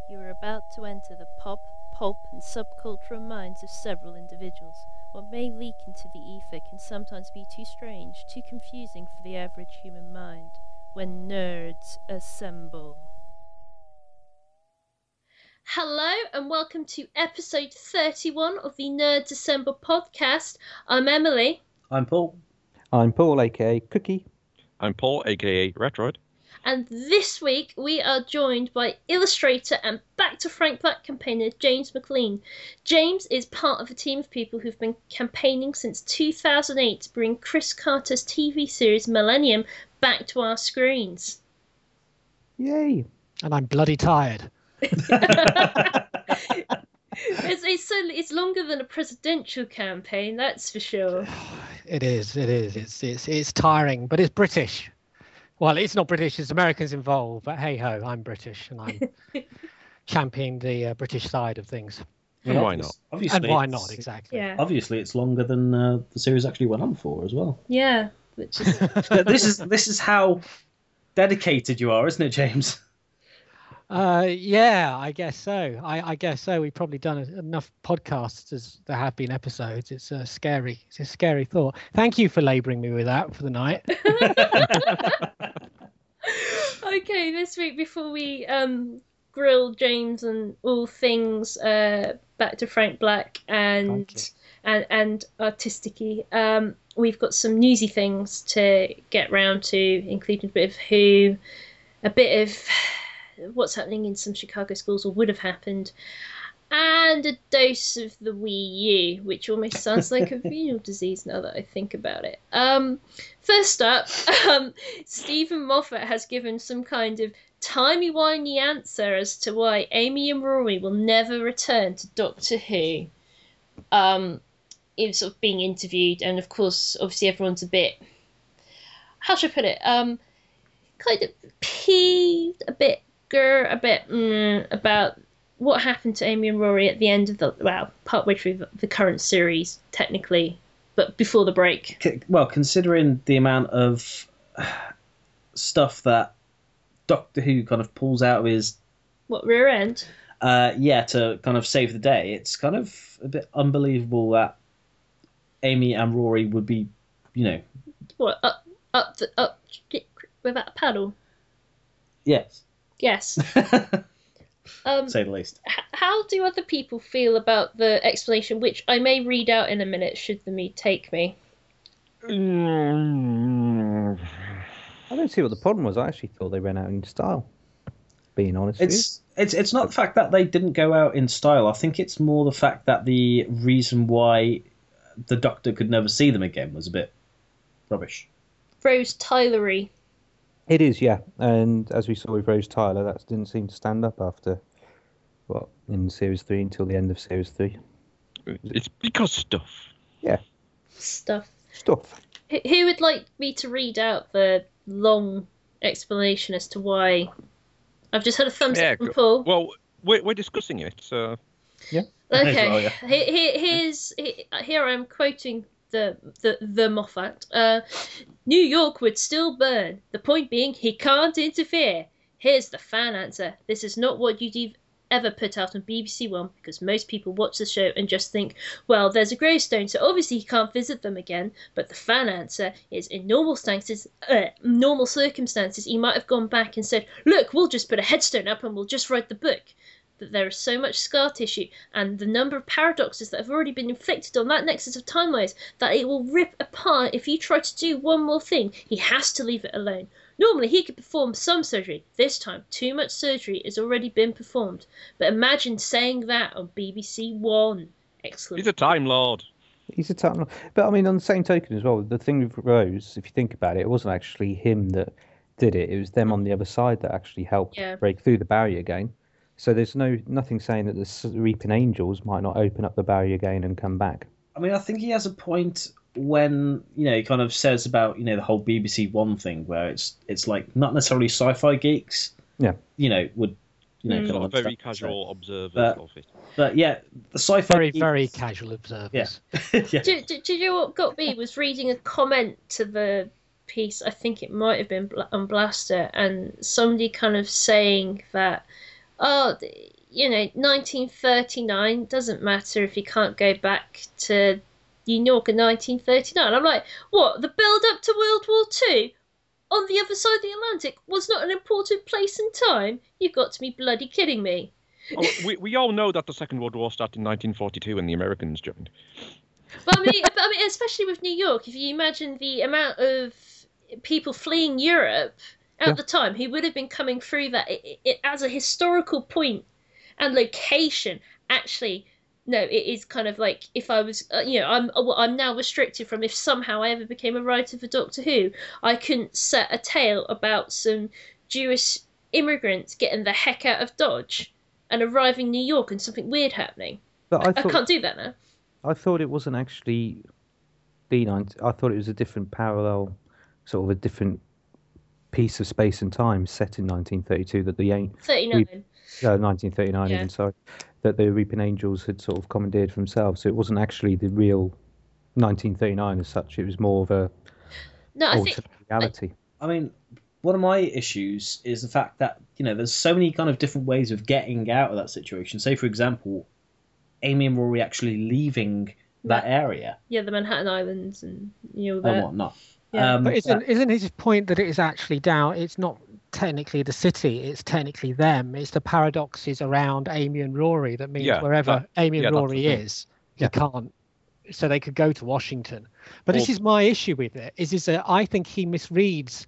You are about to enter the pop, pulp, and subcultural minds of several individuals. What may leak into the ether can sometimes be too strange, too confusing for the average human mind. When nerds assemble. Hello and welcome to episode 31 of the Nerds Assemble podcast. I'm Emily. I'm Paul. I'm Paul, aka Cookie. I'm Paul, aka Retroid. And this week we are joined by illustrator and Back to Frank Black campaigner James McLean. James is part of a team of people who've been campaigning since 2008 to bring Chris Carter's TV series Millennium back to our screens. Yay! And I'm bloody tired. It's longer than a presidential campaign, that's for sure. It is. It's tiring, but it's British. Well, it's not British, it's Americans involved, but hey-ho, I'm British, and I'm championing the British side of things. And why not? And why not, exactly. Yeah. Obviously, it's longer than the series actually went on for as well. Yeah. Which is... this is how dedicated you are, isn't it, James? Yeah, I guess so. I guess so. We've probably done enough podcasts as there have been episodes. It's a scary thought. Thank you for labouring me with that for the night. Okay, this week before we grill James on all things Back to Frank Black and artistic-y, we've got some newsy things to get round to, including a bit of Who, a bit of what's happening in some Chicago schools or would have happened, and a dose of the Wii U, which almost sounds like a renal disease now that I think about it. First up, Stephen Moffat has given some kind of timey-wimey answer as to why Amy and Rory will never return to Doctor Who. He was sort of being interviewed, and of course, obviously everyone's a bit, how should I put it, kind of peeved, a bit about what happened to Amy and Rory at the end of partway through the current series, technically, but before the break. Well, considering the amount of stuff that Doctor Who kind of pulls out of his... What, rear end? To kind of save the day, it's kind of a bit unbelievable that Amy and Rory would be, What, up without a paddle? Yes. Yes. Say the least. How do other people feel about the explanation, which I may read out in a minute should the mood take me? I don't see what the problem was. I actually thought they went out in style, being honest with you. It's not the fact that they didn't go out in style. I think it's more the fact that the reason why the Doctor could never see them again was a bit rubbish. Rose Tylery. It is, yeah. And as we saw with Rose Tyler, that didn't seem to stand up after, in Series 3 until the end of Series 3. It's because stuff. Yeah. Stuff. Who would like me to read out the long explanation as to why? I've just had a thumbs up from Paul. Well, we're discussing it, so... Yeah. Okay. Well, yeah. Here I'm quoting the Moffat. New York would still burn. The point being, he can't interfere. Here's the fan answer. This is not what you'd ever put out on BBC One, because most people watch the show and just think, well, there's a gravestone, so obviously he can't visit them again. But the fan answer is, in normal circumstances, he might have gone back and said, look, we'll just put a headstone up and we'll just write the book. That there is so much scar tissue and the number of paradoxes that have already been inflicted on that nexus of timelines that it will rip apart if you try to do one more thing. He has to leave it alone. Normally he could perform some surgery. This time, too much surgery has already been performed. But imagine saying that on BBC One! Excellent. He's a Time Lord. He's a Time Lord. But, I mean, on the same token as well, the thing with Rose, if you think about it, it wasn't actually him that did it. It was them on the other side that actually helped break through the barrier again. So there's nothing saying that the Reaping Angels might not open up the barrier again and come back. I mean, I think he has a point when, he kind of says about, the whole BBC One thing, where it's like not necessarily sci-fi geeks. Yeah. Would, kind Sort of very casual observers of it. But yeah, the sci-fi Very, geeks, very casual observers. Yeah. Yeah. Do you know what got me was reading a comment to the piece, I think it might have been on Blaster, and somebody kind of saying that oh, 1939 doesn't matter if you can't go back to New York in 1939. I'm like, what? The build up to World War II on the other side of the Atlantic was not an important place in time? You've got to be bloody kidding me. Oh, we all know that the Second World War started in 1942 when the Americans joined. But I mean, especially with New York, if you imagine the amount of people fleeing Europe at the time who would have been coming through that it as a historical point and location, actually, no, it is kind of like if I was, I'm now restricted from if somehow I ever became a writer for Doctor Who, I couldn't set a tale about some Jewish immigrants getting the heck out of Dodge and arriving in New York and something weird happening. But I can't do that now. I thought it wasn't actually B9. I thought it was a different parallel, sort of a different piece of space and time set in 1932 that the 1939 even, sorry, that the Weeping Angels had sort of commandeered for themselves. So it wasn't actually the real 1939 as such. It was more of a alternate reality. I mean, one of my issues is the fact that, there's so many kind of different ways of getting out of that situation. Say, for example, Amy and Rory actually leaving that area. Yeah, the Manhattan Islands and and whatnot. Yeah. But isn't his point that it is actually down? It's not technically the city; it's technically them. It's the paradoxes around Amy and Rory that means wherever Amy and Rory is, you can't. So they could go to Washington. But this is my issue with it: is that I think he misreads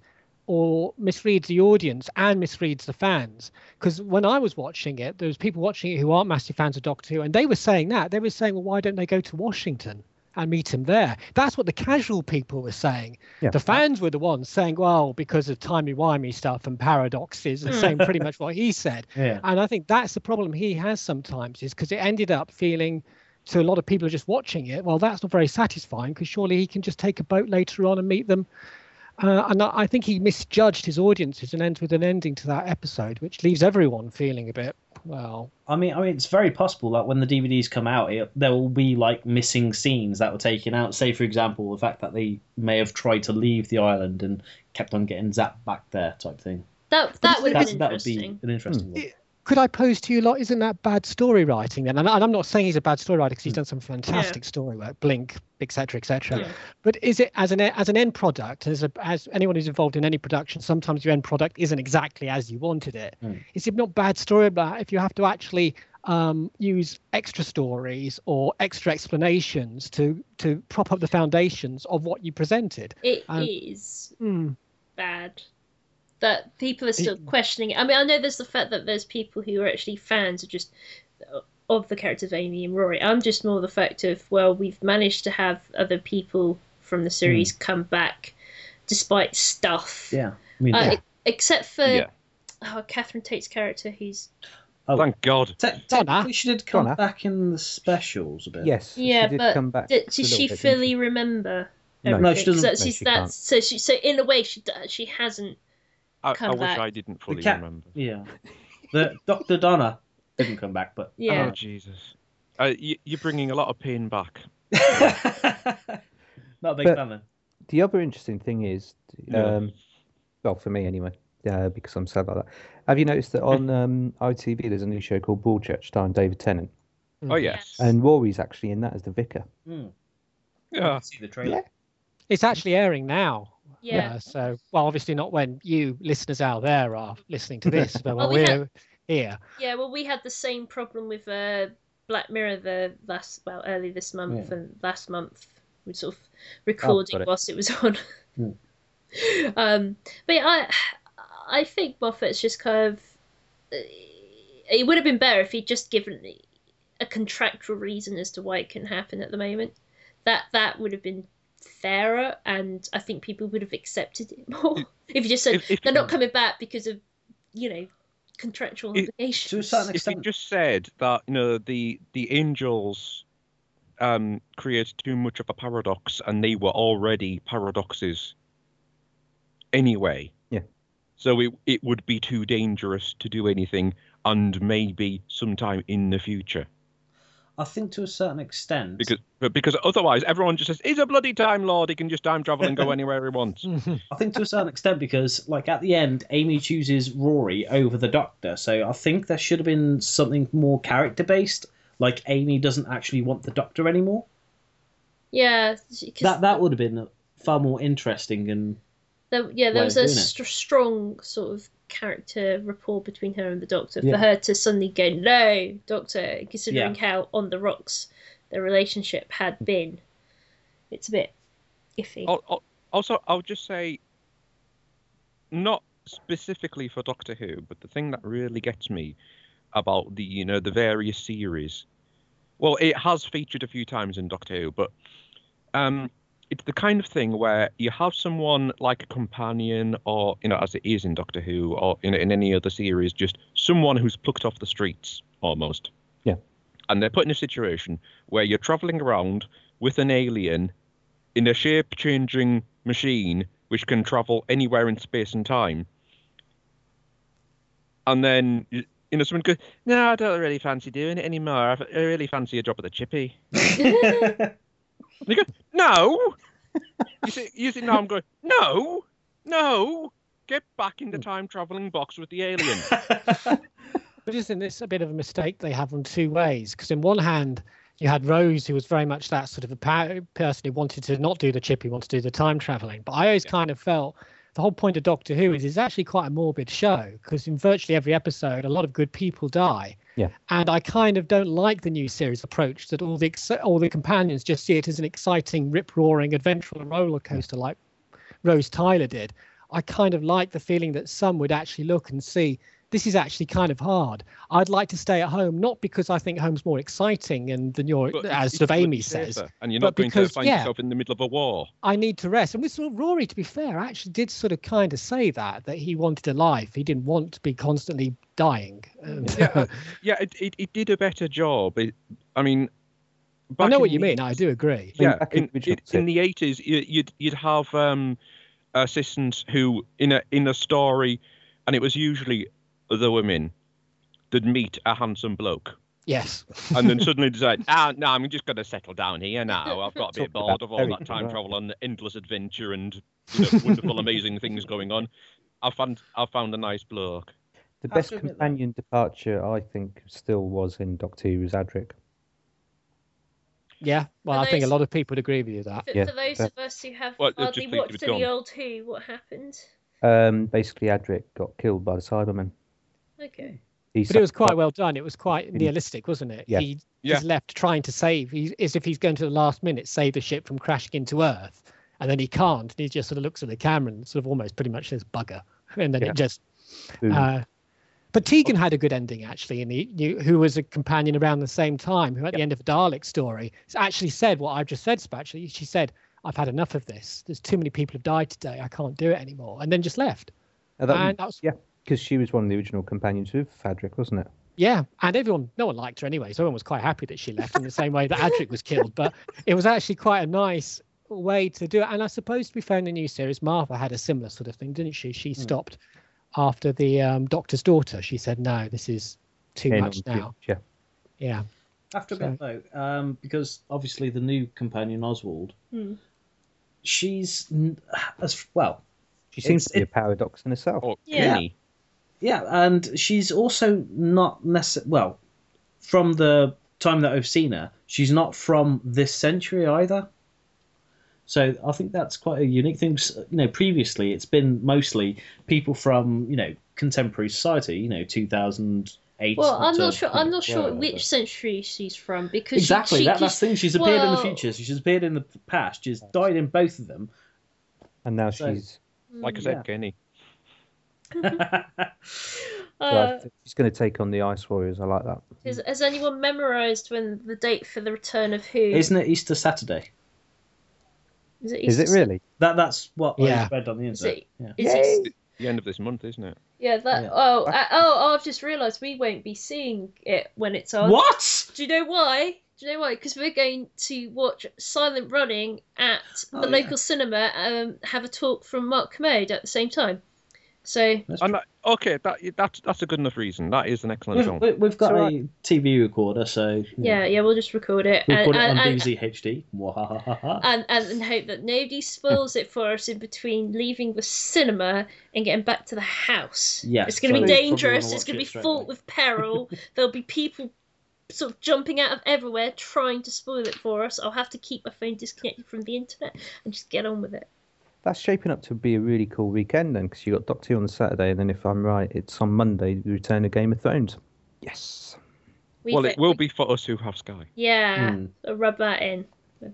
the audience and misreads the fans. Because when I was watching it, there was people watching it who aren't massive fans of Doctor Who, and they were saying that. They were saying, well, why don't they go to Washington and meet him there? That's what the casual people were saying. Yeah. The fans were the ones saying, well, because of timey-wimey stuff and paradoxes, and saying pretty much what he said. Yeah. And I think that's the problem he has sometimes, is because it ended up feeling to a lot of people who are just watching it, well, that's not very satisfying, because surely he can just take a boat later on and meet them. And I think he misjudged his audiences and ends with an ending to that episode, which leaves everyone feeling a bit, well... I mean, it's very possible that when the DVDs come out, there will be, missing scenes that were taken out. Say, for example, the fact that they may have tried to leave the island and kept on getting zapped back there type thing. That would be interesting. That would be an interesting one. Could I pose to you a lot, isn't that bad story writing then? And I'm not saying he's a bad story writer, because he's done some fantastic story work, Blink, etc., etc. Yeah. But is it as an end product, as anyone who's involved in any production, sometimes your end product isn't exactly as you wanted it. Is it not bad story about if you have to actually use extra stories or extra explanations to prop up the foundations of what you presented? It is bad. That people are still questioning it. I mean, I know there's the fact that there's people who are actually fans of the characters of Amy and Rory. I'm just more the fact of, well, we've managed to have other people from the series come back despite stuff. Yeah. I mean, except for Catherine Tate's character, who's... Oh, thank God. Technically, she did come back in the specials a bit. Yes. Yeah, she did come back. Did she fully remember everything? No, she doesn't. So in a way, she hasn't. I wish I didn't fully remember. Yeah. The Dr. Donna didn't come back, but... Yeah. Oh, Jesus. You're bringing a lot of pain back. Not a big fan, then. The other interesting thing is, well, for me anyway, because I'm sad like that. Have you noticed that on ITV there's a new show called Broadchurch starring David Tennant? Oh, yes. And Rory's actually in that as the vicar. Yeah. See the trailer. Yeah. It's actually airing now. Yeah. So, well, obviously not when you listeners out there are listening to this, but when we're here. Yeah, well, we had the same problem with Black Mirror early this month and last month. We sort of recording whilst it was on. But yeah, I think Moffat's just kind of... It would have been better if he'd just given a contractual reason as to why it couldn't happen at the moment. That would have been fairer, and I think people would have accepted it more if you just said they're not coming back because of contractual obligations. To a certain extent, if you just said that the Angels created too much of a paradox and they were already paradoxes anyway, so it would be too dangerous to do anything, and maybe sometime in the future. I think to a certain extent. Because otherwise everyone just says, he's a bloody Time Lord, he can just time travel and go anywhere he wants. I think to a certain extent because, like, at the end, Amy chooses Rory over the Doctor, so I think there should have been something more character-based, like Amy doesn't actually want the Doctor anymore. Yeah. That would have been far more interesting and... There was a strong sort of character rapport between her and the Doctor. For her to suddenly go, no, Doctor, considering how on the rocks their relationship had been, it's a bit iffy. Also, I'll just say, not specifically for Doctor Who, but the thing that really gets me about the various series, well, it has featured a few times in Doctor Who, but it's the kind of thing where you have someone like a companion, or as it is in Doctor Who, or in any other series, just someone who's plucked off the streets almost. Yeah. And they're put in a situation where you're traveling around with an alien in a shape-changing machine which can travel anywhere in space and time. And then someone goes, "No, I don't really fancy doing it anymore. I really fancy a job at the Chippy." You go, "No." You see now I'm going, no, get back in the time traveling box with the alien. But isn't this a bit of a mistake they have on two ways? Because in one hand, you had Rose, who was very much that sort of a person who wanted to not do the Chippy, wanted to do the time traveling. But I always kind of felt the whole point of Doctor Who is it's actually quite a morbid show, because in virtually every episode, a lot of good people die. Yeah. And I kind of don't like the new series approach that all the companions just see it as an exciting, rip-roaring, adventure roller coaster like Rose Tyler did. I kind of like the feeling that some would actually look and see this is actually kind of hard. I'd like to stay at home, not because I think home's more exciting and than as sort of Amy says. And you're not going to find yourself in the middle of a war. I need to rest. And with Rory, to be fair, actually did sort of kind of say that he wanted a life. He didn't want to be constantly dying. It did a better job. I know what you mean. I do agree. Yeah, in the 80s, you'd have assistants who, in a story, and it was usually the women, that meet a handsome bloke. Yes. And then suddenly decide, no, I'm just going to settle down here now. I've got a bit bored of all that time travel and endless adventure and wonderful, amazing things going on. I found a nice bloke. The best companion departure, I think, still was in Doctor Who was Adric. Yeah, well, I think a lot of people would agree with you that. For those of us who have hardly watched any old Who, what happened? Basically, Adric got killed by the Cybermen. Okay. But it was quite well done. It was quite nihilistic, wasn't it? Yeah. He's left trying to save. As if he's going to the last minute save the ship from crashing into Earth, and then he can't. And he just sort of looks at the camera and sort of almost pretty much says "bugger," and then it just. But Tegan had a good ending actually, and who was a companion around the same time, who at the end of the Dalek story actually said what I've just said. Actually, she said, "I've had enough of this. There's too many people have died today. I can't do it anymore," and then just left. Because she was one of the original companions with Adric, wasn't it? Yeah, and no one liked her anyway, so everyone was quite happy that she left in the same way that Adric was killed. But it was actually quite a nice way to do it. And I suppose, to be fair, in the new series, Martha had a similar sort of thing, didn't she? She stopped after the Doctor's daughter. She said, no, this is too much now. Yeah. After a bit, though, because obviously the new companion, Oswald, she's as well. She seems to be a paradox in herself. Kenny. Yeah, and she's also not necessarily... Well, from the time that I've seen her, she's not from this century either. So I think that's quite a unique thing. Previously it's been mostly people from, contemporary society, 2008. Well, I'm not sure which century she's from, because exactly that's the thing. She's appeared in the future. She's appeared in the past. She's died in both of them, and now she's like I said, Kenny. She's going to take on the Ice Warriors. I like that. Has anyone memorised when the date for the return of Who? Isn't it Easter Saturday? Is it really? That's what I read on the internet. It's the end of this month, isn't it? Yeah. I've just realised we won't be seeing it when it's on. What? Do you know why? Because we're going to watch Silent Running at the local cinema and have a talk from Mark Commode at the same time. So okay, that's a good enough reason. That is an excellent film. We've got a TV recorder, so yeah, we'll just record it. Record it on DBZ HD. And hope that nobody spoils it for us in between leaving the cinema and getting back to the house. Yes, it's going to be dangerous. It's going to be fraught with peril. There'll be people sort of jumping out of everywhere trying to spoil it for us. I'll have to keep my phone disconnected from the internet and just get on with it. That's shaping up to be a really cool weekend then, because you got Doctor Who on the Saturday, and then if I'm right, it's on Monday the return of Game of Thrones. Yes. It will be for us who have Sky. Yeah, I'll rub that in.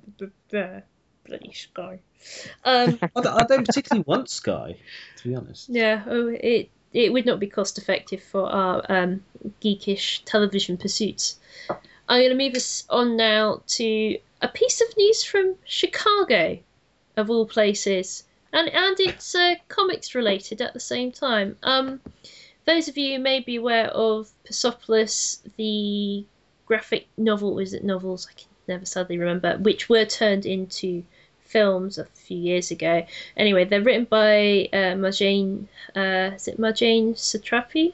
Bloody Sky. I don't particularly want Sky, to be honest. Yeah, it would not be cost effective for our geekish television pursuits. I'm going to move us on now to a piece of news from Chicago, of all places, and it's comics related at the same time. Those of you who may be aware of Persepolis, the graphic novel, is it novels? I can never sadly remember, which were turned into films a few years ago. Anyway, they're written by Marjane, is it Marjane Satrapi?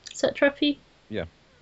Yeah.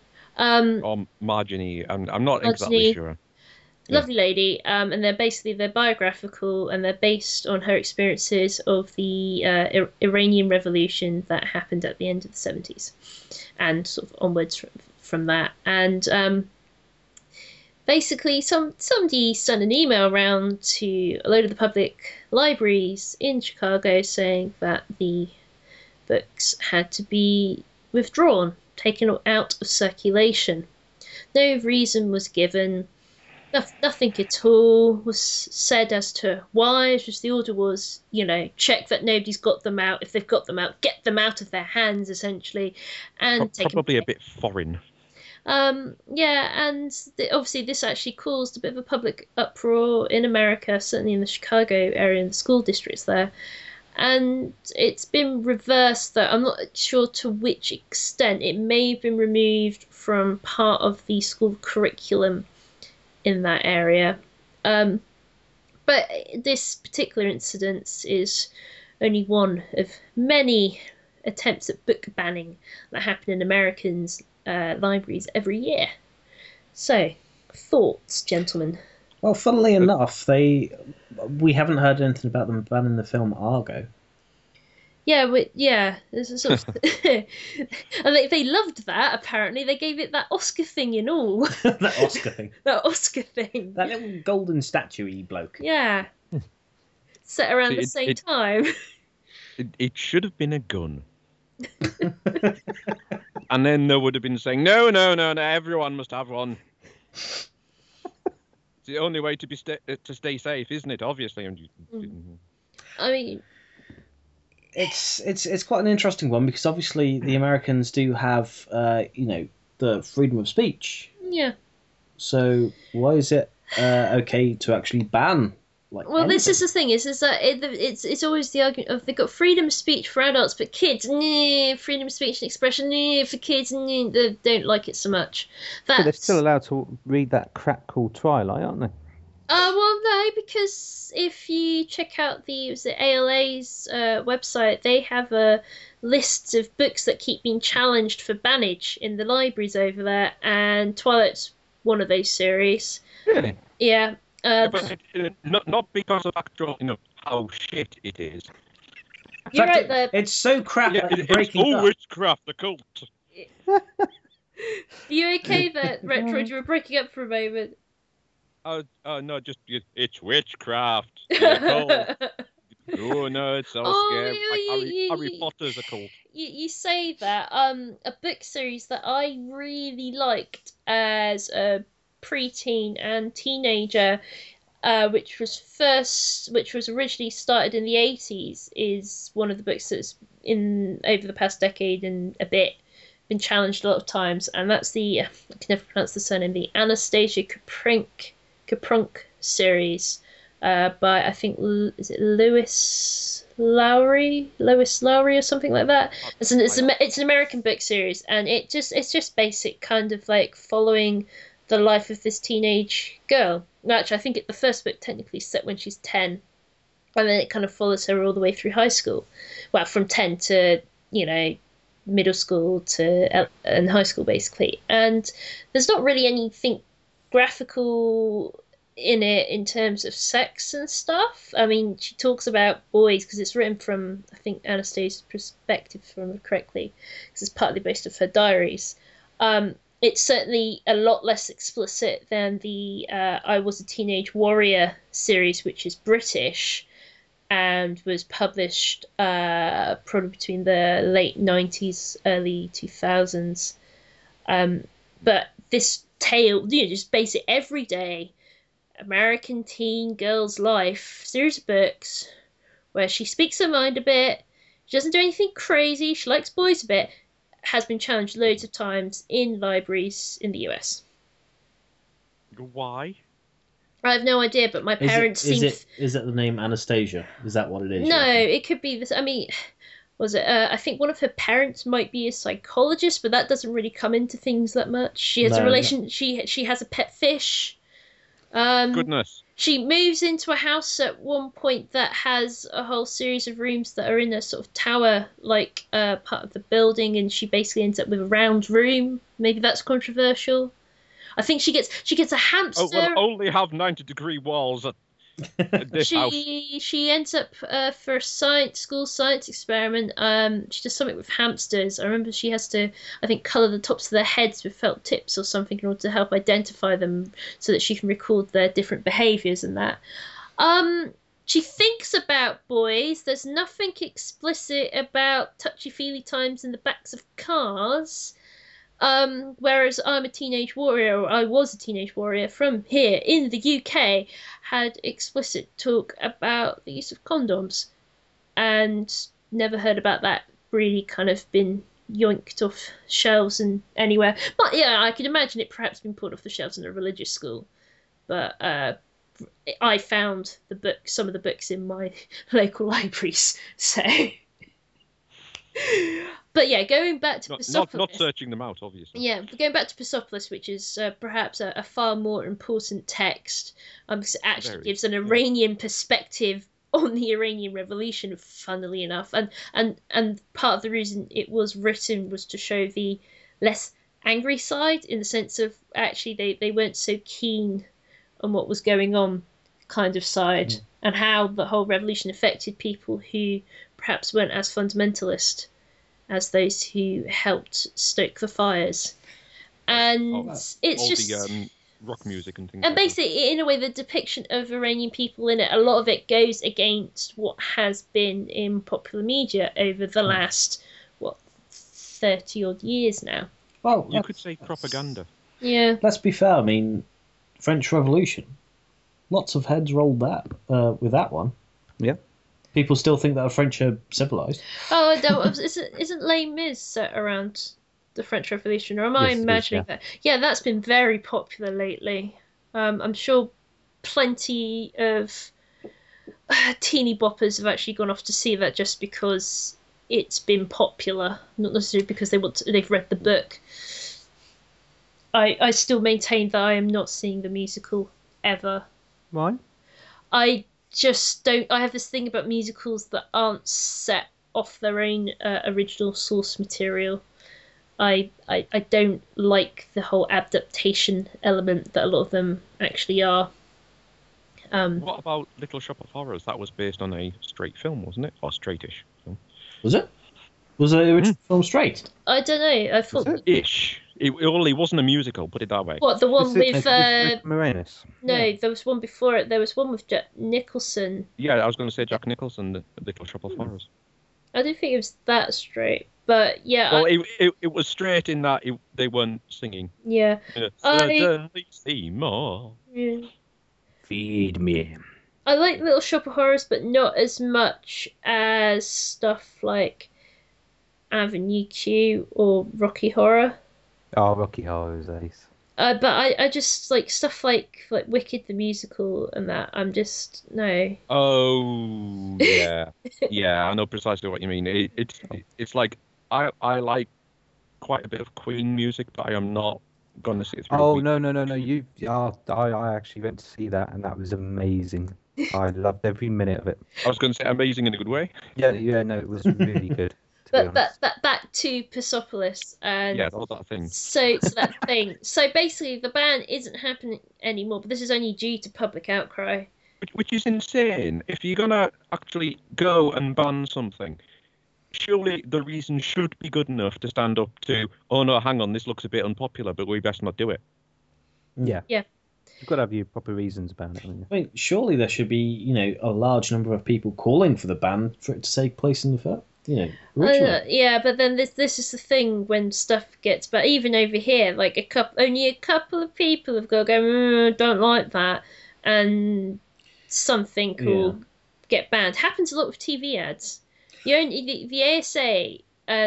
Or Marjane, I'm not exactly sure. Lovely lady, and they're biographical, and they're based on her experiences of the Iranian Revolution that happened at the end of the 70s, and sort of onwards from that. And basically, somebody sent an email around to a load of the public libraries in Chicago saying that the books had to be withdrawn, taken out of circulation. No reason was given. Nothing at all was said as to why. It's just the order was, check that nobody's got them out. If they've got them out, get them out of their hands, essentially. And probably a bit foreign. And obviously this actually caused a bit of a public uproar in America, certainly in the Chicago area and the school districts there. And it's been reversed, though. I'm not sure to which extent. It may have been removed from part of the school curriculum in that area. But this particular incident is only one of many attempts at book banning that happen in Americans' libraries every year. So, thoughts, gentlemen? Well, funnily enough, we haven't heard anything about them banning the film Argo. Yeah, there's a sort of and they loved that. Apparently, they gave it that Oscar thing and all. That Oscar thing. That Oscar thing. That little golden statue-y bloke. Yeah. Set around the same time. It should have been a gun. And then they would have been saying, no, everyone must have one. It's the only way to stay safe, isn't it? Obviously. I mean, it's quite an interesting one, because obviously the Americans do have the freedom of speech. Yeah. So why is it okay to actually ban? Well, this is the thing: is that it's always the argument of they've got freedom of speech for adults, but kids, freedom of speech and expression, for kids, they don't like it so much. But they're still allowed to read that crap called Twilight, aren't they? Well, no, because if you check out the ALA's website, they have a list of books that keep being challenged for bannage in the libraries over there, and Twilight's one of those series. Really? Yeah. But not because of actual, how shit it is. You're right there. It's so crap that it's breaking up. Witchcraft, the cult. Are you okay there, Retro? You were breaking up for a moment. No, just it's witchcraft. Oh no, it's so scary. Harry Potter's a cult. You say that. A book series that I really liked as a preteen and teenager, which was originally started in the 80s, is one of the books that's over the past decade and a bit been challenged a lot of times, and that's the I can never pronounce the surname, the Anastasia Kaprunk series by, I think, is it Lois Lowry or something like that. It's an American book series, and it's just basic kind of like following the life of this teenage girl. Actually, I think the first book technically is set when she's 10, and then it kind of follows her all the way through high school. Well, from 10 to middle school and high school basically, and there's not really anything graphical in it in terms of sex and stuff. I mean, she talks about boys because it's written from, I think, Anastasia's perspective, if I remember correctly, because it's partly based off her diaries. It's certainly a lot less explicit than the I Was a Teenage Warrior series, which is British and was published probably between the late 90s, early 2000s. But this tale, just basic everyday American teen girl's life series of books where she speaks her mind a bit, she doesn't do anything crazy, she likes boys a bit, has been challenged loads of times in libraries in the US. Why? I have no idea, but my parents is it the name Anastasia? Is that what it is? No, it could be this. I mean, was it? I think one of her parents might be a psychologist, but that doesn't really come into things that much. She has a relation. No. She has a pet fish. Goodness. She moves into a house at one point that has a whole series of rooms that are in a sort of tower-like part of the building, and she basically ends up with a round room. Maybe that's controversial. I think she gets a hamster. Oh, well, only have 90-degree walls at this house. She ends up for a school science experiment. She does something with hamsters. I remember she has to, I think, colour the tops of their heads with felt tips or something in order to help identify them, so that she can record their different behaviours and that. She thinks about boys. There's nothing explicit about touchy-feely times in the backs of cars. Whereas I Was a Teenage Warrior from here in the UK had explicit talk about the use of condoms, and never heard about that really kind of been yoinked off shelves and anywhere. But yeah, I could imagine it perhaps been pulled off the shelves in a religious school. But I found some of the books in my local libraries, so... But yeah, going back to Persepolis... Not searching them out, obviously. Yeah, going back to Persepolis, which is perhaps a far more important text, because it actually gives an Iranian perspective on the Iranian Revolution, funnily enough. And part of the reason it was written was to show the less angry side, in the sense of actually they weren't so keen on what was going on kind of side, and how the whole revolution affected people who perhaps weren't as fundamentalist as those who helped stoke the fires. And it's just the rock music and things. And basically, in a way, the depiction of Iranian people in it, a lot of it goes against what has been in popular media over the last 30 odd years now. Well, you could say propaganda. Yeah. Let's be fair. I mean, French Revolution. Lots of heads rolled with that one. Yeah. People still think that the French are civilized. Oh, isn't Les Mis set around the French Revolution, or am I imagining that? Yeah, that's been very popular lately. I'm sure plenty of teeny boppers have actually gone off to see that just because it's been popular, not necessarily because they've read the book. I still maintain that I am not seeing the musical ever. Why? I just don't. I have this thing about musicals that aren't set off their own original source material. I don't like the whole adaptation element that a lot of them actually are. What about Little Shop of Horrors? That was based on a straight film, wasn't it? Or straightish film. Was it? Was the original film straight? I don't know. I thought ish. It only wasn't a musical. Put it that way. What, the one with Moranis? No, there was one before it. There was one with Jack Nicholson. Yeah, I was going to say Jack Nicholson, the Little Shop of Horrors. I don't think it was that straight, but yeah. Well, it was straight in that they weren't singing. Yeah. Certainly see more. Yeah. Feed me. I like Little Shop of Horrors, but not as much as stuff like Avenue Q or Rocky Horror. Oh, Rocky Horror is ace. But I just like stuff like Wicked the musical and that. I'm just no. Oh yeah, yeah. I know precisely what you mean. It's like I like quite a bit of Queen music, but I am not going to see it through. Oh no! I actually went to see that, and that was amazing. I loved every minute of it. I was going to say amazing in a good way. Yeah. No, it was really good. But back to Persepolis and all that thing. So that thing. So basically, the ban isn't happening anymore, but this is only due to public outcry. Which is insane. If you're gonna actually go and ban something, surely the reason should be good enough to stand up to. Oh no, hang on, this looks a bit unpopular, but we best not do it. Yeah. Yeah. You've got to have your proper reasons about it. I mean, surely there should be, a large number of people calling for the ban for it to take place in the first. Yeah, but then this is the thing when stuff gets, but even over here, like only a couple of people have got to go, don't like that, and something will get banned. Happens a lot with TV ads. The ASA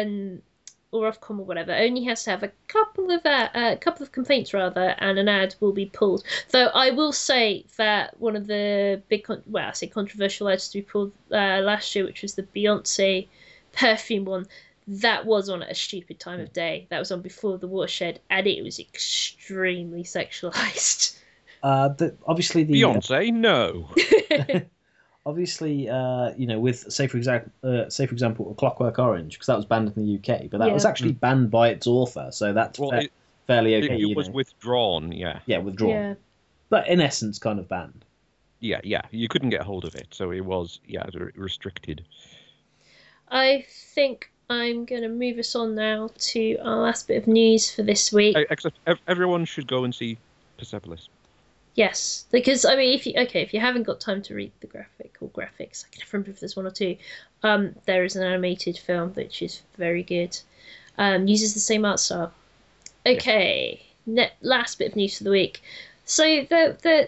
or Ofcom or whatever only has to have a couple of complaints rather, and an ad will be pulled. Though I will say that one of the big, controversial ads to be pulled last year, which was the Beyonce perfume one, that was on at a stupid time of day. That was on before the Watershed, and it was extremely sexualized. Obviously the Beyonce, no. Obviously, with say for example, A Clockwork Orange, because that was banned in the UK, but that was actually banned by its author, so that's fairly okay. It was withdrawn, yeah. Yeah, withdrawn. Yeah. But in essence, kind of banned. Yeah. You couldn't get hold of it, so it was restricted. I think I'm going to move us on now to our last bit of news for this week. Except everyone should go and see Persepolis. Yes, because if you haven't got time to read the graphics, I can remember if there's one or two. There is an animated film which is very good. Uses the same art style. Okay, last bit of news for the week. So a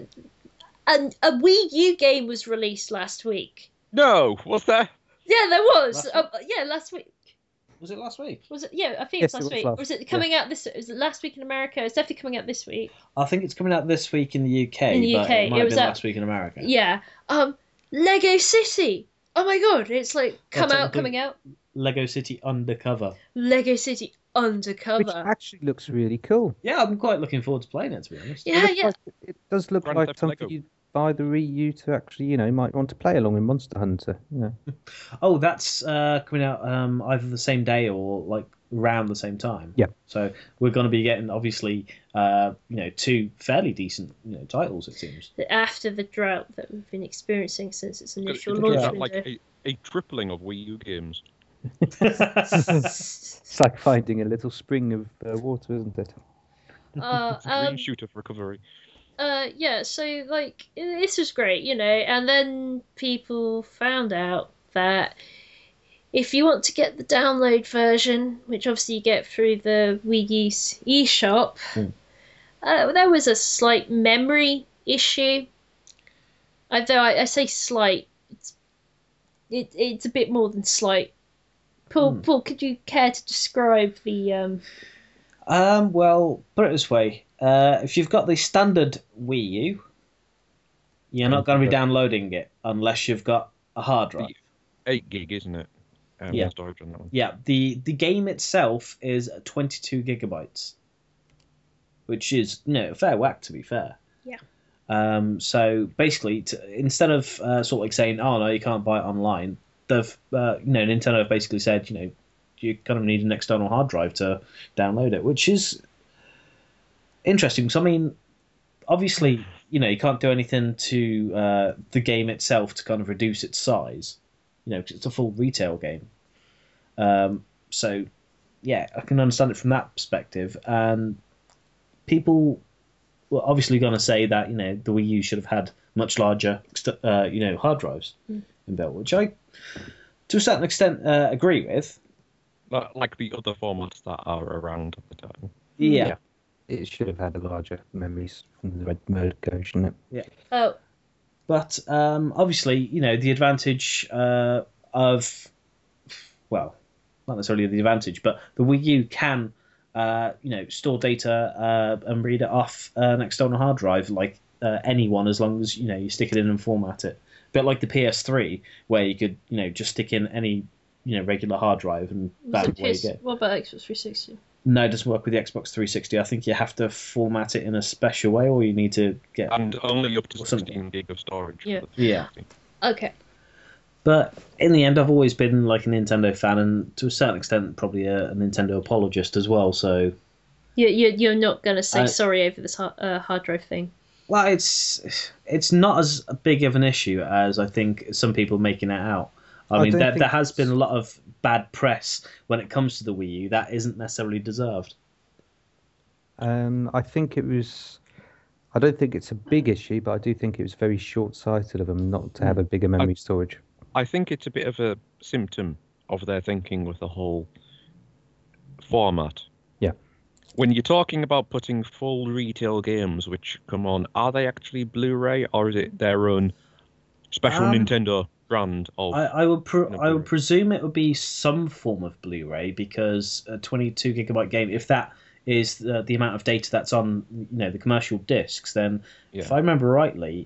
Wii U game was released last week. No, was there? Yeah, there was. Last week. Was it last week? Was it? Yeah, I think it's last week. Or was it coming out this? Was it last week in America? It's definitely coming out this week. I think it's coming out this week in the UK. But it might have been last week in America. Yeah. Lego City. Oh my god! It's like coming out. Lego City Undercover. Lego City Undercover. Which actually looks really cool. Yeah, I'm quite looking forward to playing it, to be honest. Yeah. It does look like something you'd buy the Wii U to actually, might want to play along with Monster Hunter. Oh, that's coming out either the same day or like around the same time. Yeah. So we're going to be getting obviously two fairly decent titles, it seems. After the drought that we've been experiencing since its initial launch window. Like a tripling of Wii U games. It's like finding a little spring of water, isn't it? Green shoot of recovery. So like this was great, and then people found out that if you want to get the download version, which obviously you get through the Wii U's eShop, there was a slight memory issue. Although I say slight, it's a bit more than slight. Paul, could you care to describe the? Well, put it this way. If you've got the standard Wii U, you're not going to be downloading it unless you've got a hard drive. 8 gig, isn't it? Yeah. Storage on that one. Yeah. The game itself is 22 gigabytes, which is a fair whack, to be fair. Yeah. So basically, instead of sort of like saying, "Oh no, you can't buy it online," they've Nintendo have basically said, you kind of need an external hard drive to download it, which is interesting. So I mean, obviously, you can't do anything to the game itself to kind of reduce its size, because it's a full retail game. So yeah, I can understand it from that perspective. And people were obviously going to say that the Wii U should have had much larger hard drives inbuilt, which I, to a certain extent, agree with. Like the other formats that are around at the time. Yeah. It should have had a larger memories from the red mode go, shouldn't it? Yeah. Oh. But obviously, the advantage of, well, not necessarily the advantage, but the Wii U can, store data and read it off an external hard drive like anyone, as long as you stick it in and format it. A bit like the PS3, where you could just stick in any regular hard drive and that's where you go. What about Xbox 360? No, it doesn't work with the Xbox 360. I think you have to format it in a special way, or you need to get... And only up to 16 gig of storage. Yeah. Yeah. Okay. But in the end, I've always been like a Nintendo fan, and to a certain extent, probably a Nintendo apologist as well. So you're not going to say sorry over this hard drive thing. Well, it's not as big of an issue as I think some people are making it out. I mean, there has been a lot of bad press when it comes to the Wii U that isn't necessarily deserved. I think it was. I don't think it's a big issue, but I do think it was very short-sighted of them not to have a bigger memory storage. I think it's a bit of a symptom of their thinking with the whole format. Yeah. When you're talking about putting full retail games which come on, are they actually Blu-ray or is it their own special Nintendo brand of? I would presume it would be some form of Blu-ray, because a 22 gigabyte game, if that is the amount of data that's on the commercial discs, then if I remember rightly,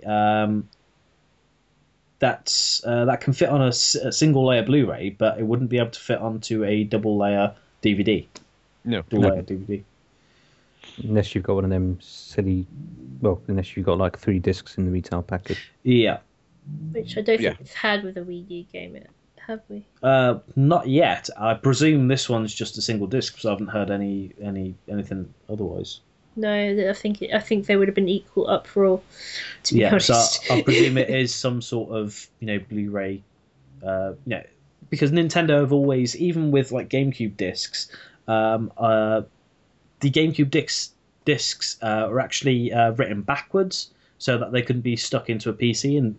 that can fit on a single layer Blu-ray, but it wouldn't be able to fit onto a double layer DVD. No, layer DVD. Unless you've got one of them silly, unless you've got like 3 discs in the retail package. Yeah. Which I don't think we've had with a Wii U game yet, have we? Not yet. I presume this one's just a single disc, because I haven't heard anything otherwise. No, I think they would have been equal uproar, to be honest. So I presume it is some sort of Blu-ray. Because Nintendo have always, even with like GameCube discs, the GameCube discs are actually written backwards so that they couldn't be stuck into a PC and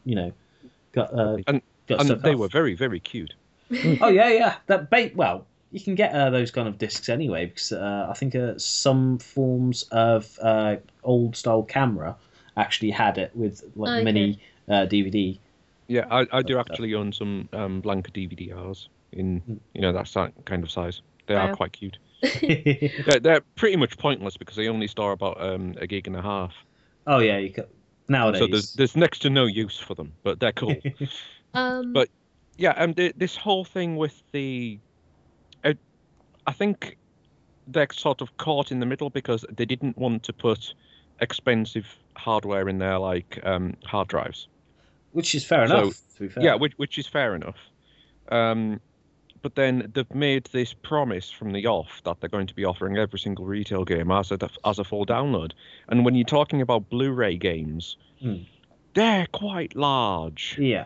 and they were very, very cute. Oh yeah. You can get those kind of discs anyway, because I think some forms of old style camera actually had it with mini DVD. Yeah, I do actually own some Blanca DVD-Rs in that kind of size. They are quite cute. they're pretty much pointless because they only store about 1.5 gigs. Oh yeah, you could nowadays. So there's next to no use for them, but they're cool. But yeah, this whole thing with the. I think they're sort of caught in the middle because they didn't want to put expensive hardware in there like hard drives. Which is fair enough, to be fair. Yeah, which is fair enough. But then they've made this promise from the off that they're going to be offering every single retail game as a full download. And when you're talking about Blu-ray games, they're quite large. Yeah.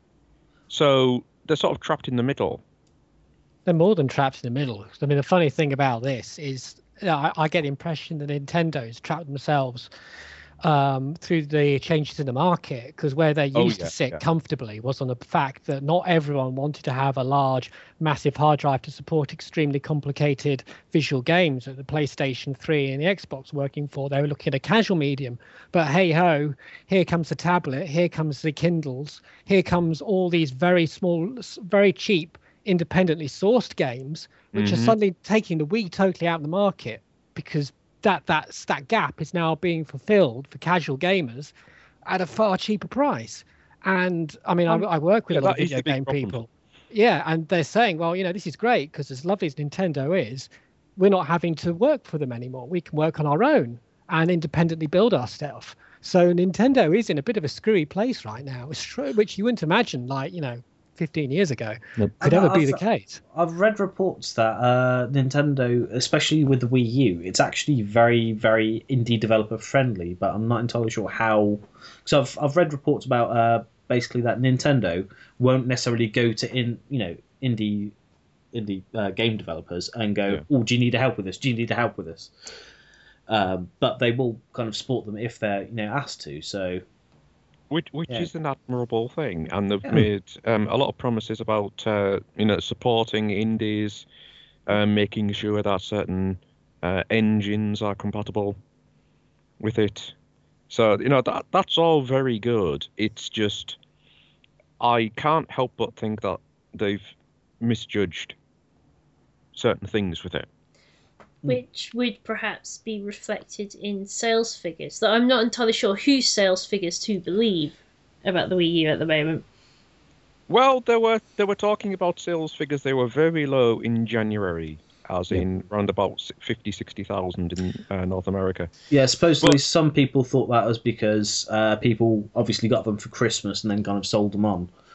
So they're sort of trapped in the middle. They're more than trapped in the middle. I mean, the funny thing about this is I get the impression that Nintendo's trapped themselves through the changes in the market, because where they used to sit comfortably was on the fact that not everyone wanted to have a large, massive hard drive to support extremely complicated visual games that the PlayStation 3 and the Xbox working for. They were looking at a casual medium. But hey-ho, here comes the tablet, here comes the Kindles, here comes all these very small, very cheap, independently sourced games, which are suddenly taking the Wii totally out of the market, because that gap is now being fulfilled for casual gamers at a far cheaper price. And I mean, I work with a lot of video game people. Yeah, and they're saying, well, this is great because as lovely as Nintendo is, we're not having to work for them anymore. We can work on our own and independently build our stuff. So Nintendo is in a bit of a screwy place right now, which you wouldn't imagine, 15 years ago could ever be the case. I've read reports that Nintendo, especially with the Wii U, it's actually very, very indie developer friendly, but I'm not entirely sure how. Because I've read reports about basically that Nintendo won't necessarily go to indie game developers and go, oh, do you need help with this? Do you need help with this? But they will kind of support them if they're asked to. So. Which is an admirable thing, and they've made a lot of promises about supporting indies, making sure that certain engines are compatible with it. So that's all very good. It's just I can't help but think that they've misjudged certain things with it. Which would perhaps be reflected in sales figures. Though I'm not entirely sure whose sales figures to believe about the Wii U at the moment. Well, they were talking about sales figures. They were very low in January, as in around about 60,000 in North America. Yeah, supposedly some people thought that was because people obviously got them for Christmas and then kind of sold them on.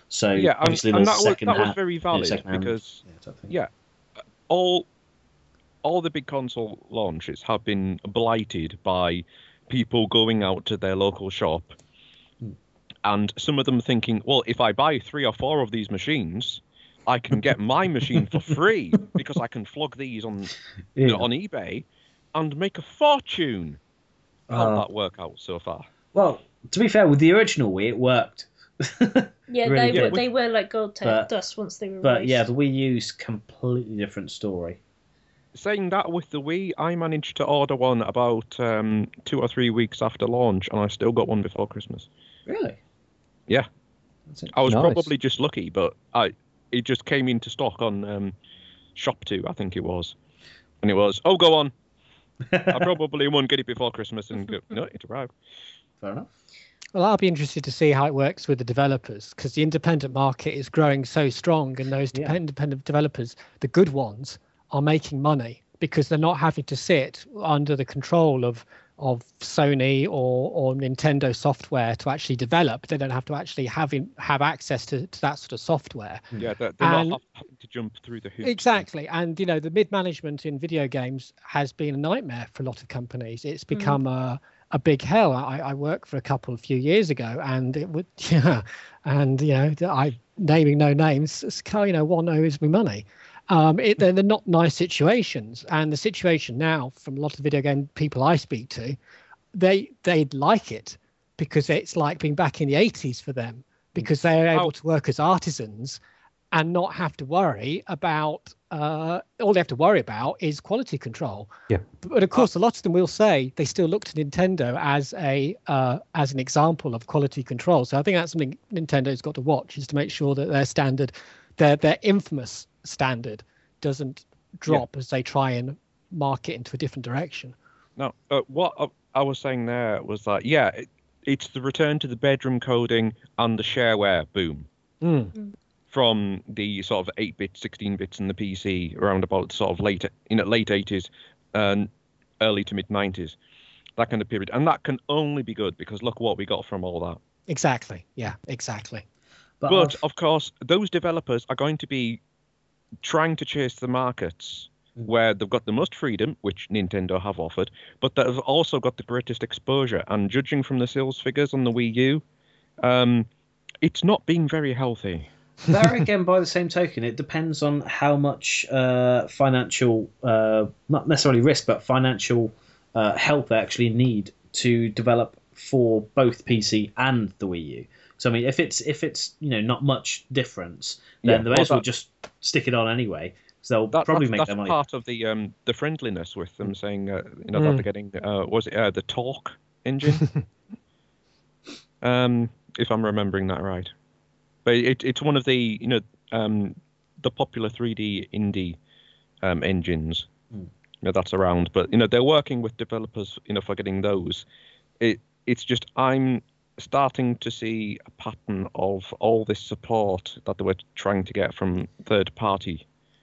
So yeah, obviously and that was very valid because all the big console launches have been blighted by people going out to their local shop and some of them thinking, well, if I buy 3 or 4 of these machines, I can get my machine for free because I can flog these on on eBay and make a fortune. How'd that work out so far? Well, to be fair, with the original Wii, it worked. They were like gold dust once they were released. But yeah, the Wii U's completely different story. Saying that, with the Wii, I managed to order one about 2 or 3 weeks after launch, and I still got one before Christmas. Really? Yeah. I was probably just lucky, but it just came into stock on Shop2, I think it was. And it was, oh, go on. I probably won't get it before Christmas, and go, no, it arrived. Fair enough. Well, I'll be interested to see how it works with the developers, because the independent market is growing so strong, and those independent developers, the good ones, are making money because they're not having to sit under the control of Sony or Nintendo software to actually develop. They don't have to actually have access to that sort of software. Yeah, they're not having to jump through the hoops. Exactly. And, the mid-management in video games has been a nightmare for a lot of companies. It's become a big hell. I worked for a few years ago, and it would, I naming no names, one owes me money. They're not nice situations, and the situation now from a lot of video game people I speak to, they'd like it because it's like being back in the 80s for them, because they're able to work as artisans and not have to worry about all they have to worry about is quality control. Yeah. But of course, a lot of them will say they still look to Nintendo as an example of quality control. So I think that's something Nintendo's got to watch, is to make sure that their standard, their infamous standard, doesn't drop as they try and market into a different direction. No, what I was saying there was that it's the return to the bedroom coding and the shareware boom from the sort of 8-bit, 16-bits in the PC around about sort of late 80s and early to mid 90s, that kind of period, and that can only be good because look what we got from all that. Exactly. Yeah. Exactly. But of course, those developers are going to be trying to chase the markets where they've got the most freedom, which Nintendo have offered, but they've also got the greatest exposure. And judging from the sales figures on the Wii U, it's not been very healthy. There again, by the same token, it depends on how much financial, not necessarily risk, but financial help they actually need to develop for both PC and the Wii U. So I mean, if it's not much difference, then they may as well just stick it on anyway. So they'll probably make their money. That's part of the friendliness with them saying that they're getting the Torque engine, if I'm remembering that right. But it's one of the the popular 3D indie engines that's around. But they're working with developers for getting those. It's just I'm starting to see a pattern of all this support that they were trying to get from third party.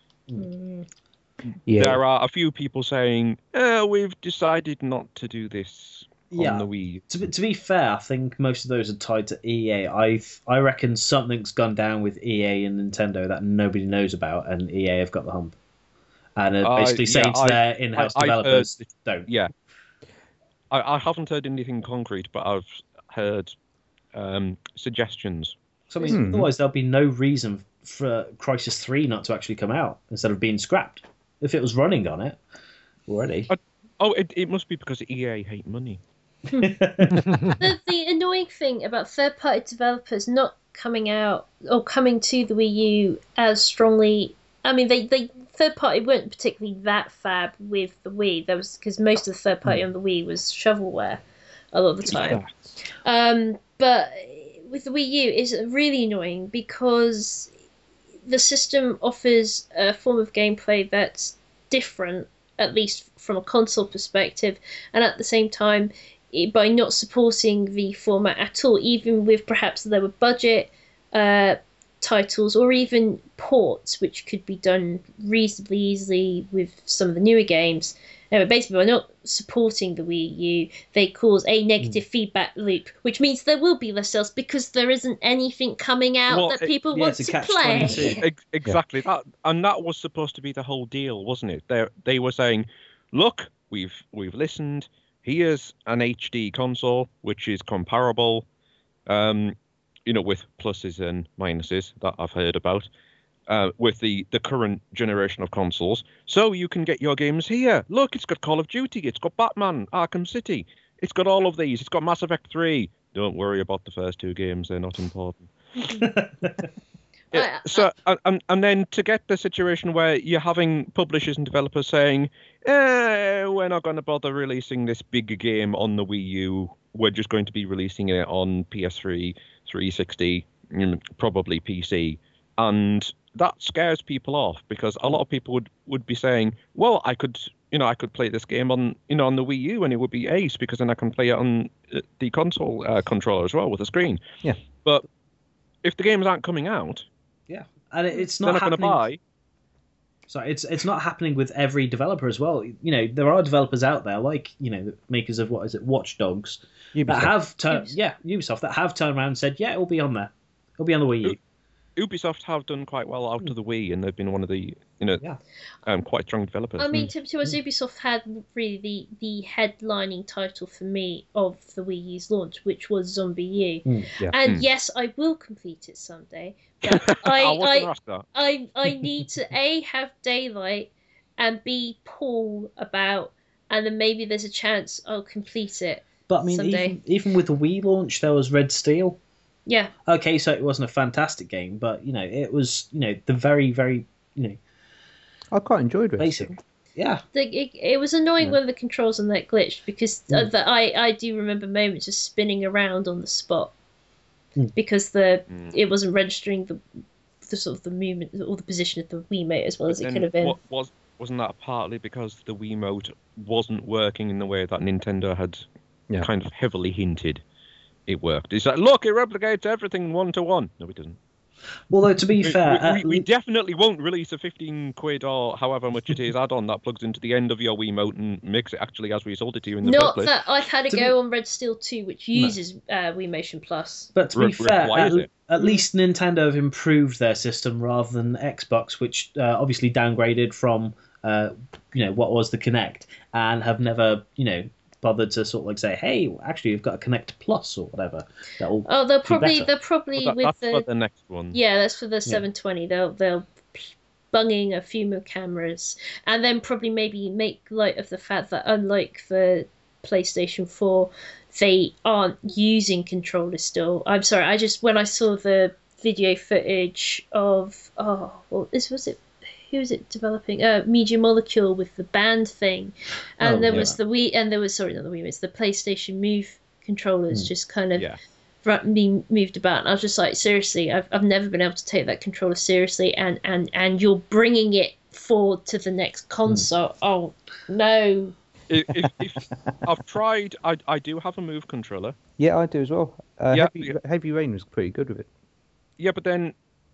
There are a few people saying, we've decided not to do this on the Wii. To be fair, I think most of those are tied to EA. I reckon something's gone down with EA and Nintendo that nobody knows about, and EA have got the hump. And basically saying to their in-house developers, don't. Yeah. I haven't heard anything concrete, but I've heard suggestions. So I mean, otherwise there'll be no reason for Crysis 3 not to actually come out instead of being scrapped if it was running on it already. It must be because EA hate money. The annoying thing about third-party developers not coming out or coming to the Wii U as strongly, I mean, they third-party weren't particularly that fab with the Wii. That was because most of the third-party on the Wii was shovelware a lot of the time. But with the Wii U, it's really annoying because the system offers a form of gameplay that's different, at least from a console perspective, and at the same time, by not supporting the format at all, even with perhaps the lower budget titles or even ports, which could be done reasonably easily with some of the newer games. Basically, by not supporting the Wii U, they cause a negative feedback loop, which means there will be less sales because there isn't anything coming out that people want to play. Exactly that, and that was supposed to be the whole deal, wasn't it? They were saying, "Look, we've listened. Here's an HD console which is comparable, with pluses and minuses that I've heard about." With the current generation of consoles, so you can get your games here. Look, it's got Call of Duty, it's got Batman, Arkham City, it's got all of these, it's got Mass Effect 3. Don't worry about the first 2 games, they're not important. And then to get the situation where you're having publishers and developers saying, we're not going to bother releasing this big game on the Wii U, we're just going to be releasing it on PS3, 360, probably PC, and that scares people off because a lot of people would be saying, well, I could play this game on the Wii U and it would be ace because then I can play it on the console controller as well with a screen. Yeah. But if the games aren't coming out, and it's not going to buy. Sorry, it's not happening with every developer as well. There are developers out there like the makers of Watch Dogs, Ubisoft. that have Ubisoft that have turned around and said, yeah, it'll be on there, it'll be on the Wii U. Ubisoft have done quite well out of the Wii, and they've been one of the quite strong developers. I mean, to us, Ubisoft had really the headlining title for me of the Wii U's launch, which was Zombie U. Yes, I will complete it someday. But I need to A, have daylight, and B, pull about, and then maybe there's a chance I'll complete it. But I mean, even with the Wii launch, there was Red Steel. Yeah. Okay, so it wasn't a fantastic game, but it was the very, very I quite enjoyed it. Basic. Yeah. It was annoying when the controls on that glitched because I do remember moments of spinning around on the spot because it wasn't registering the sort of the movement or the position of the Wiimote as well as it could have been. Wasn't that partly because the Wiimote wasn't working in the way that Nintendo had kind of heavily hinted it worked? It's like, look, it replicates everything 1-to-1. No, it doesn't. Although, to be fair... We definitely won't release a 15 quid or however much it is add-on that plugs into the end of your Wiimote and makes it actually as we sold it to you in the first place. Not that I've had a go on Red Steel 2, which uses Wiimotion Plus. But to be fair, at least Nintendo have improved their system rather than Xbox, which obviously downgraded from what was the Kinect and have never bothered to sort of like say, hey, actually you've got a Kinect Plus or whatever. They'll probably that's for the next one. Yeah, that's for the 720. They'll bunging a few more cameras and then probably maybe make light of the fact that unlike the PlayStation 4, they aren't using controllers still. I'm sorry, when I saw the video footage of who was it developing? Media Molecule with the band thing, and there was the Wii, and there was not the Wii, it's the PlayStation Move controllers just kind of being moved about. And I was just like, seriously, I've never been able to take that controller seriously, and you're bringing it forward to the next console. Oh no! If I've tried, I do have a Move controller. Yeah, I do as well. Heavy Rain was pretty good with it. Yeah, but then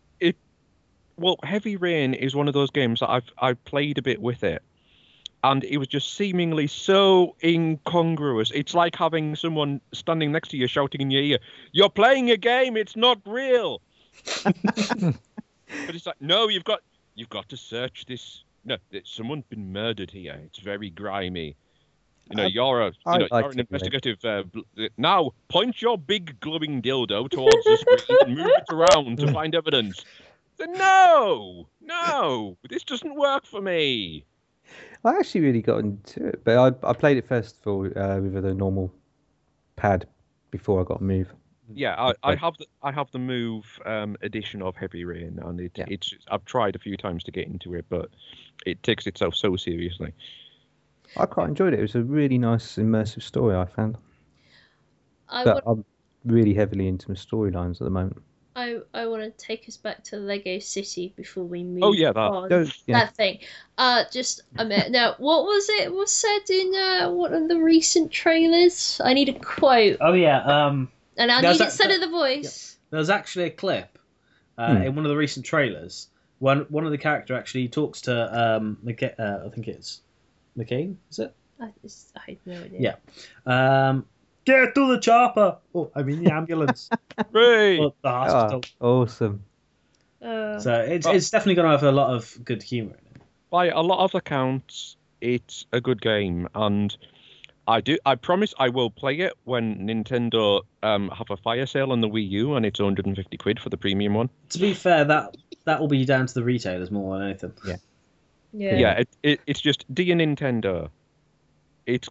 Heavy Rain is one of those games that I've played a bit with it, and it was just seemingly so incongruous. It's like having someone standing next to you shouting in your ear, "You're playing a game, it's not real." But it's like, no, you've got to search this. No, someone's been murdered here. It's very grimy. You're an investigative. Now, point your big glowing dildo towards the screen and move it around to find evidence. No, this doesn't work for me. I actually really got into it, but I played it first of all with the normal pad before I got a Move. Yeah, I have the Move edition of Heavy Rain, and I've tried a few times to get into it, but it takes itself so seriously. I quite enjoyed it. It was a really nice immersive story, I found. I'm really heavily into my storylines at the moment. I want to take us back to Lego City before we move on. That thing. Just a minute. Now, what was said in one of the recent trailers? I need a quote. Oh, yeah. And I need it said in the voice. Yeah. There was actually a clip in one of the recent trailers. One of the character actually talks to I think it's McCain, is it? I have no idea. Yeah. Get to the chopper. Oh, I mean the ambulance. Right. Or the hospital. Awesome. So it's definitely going to have a lot of good humour in it. By a lot of accounts, it's a good game, and I promise I will play it when Nintendo have a fire sale on the Wii U, and it's £150 for the premium one. To be fair, that will be down to the retailers more than anything. Yeah. Yeah. It's just, dear Nintendo, it's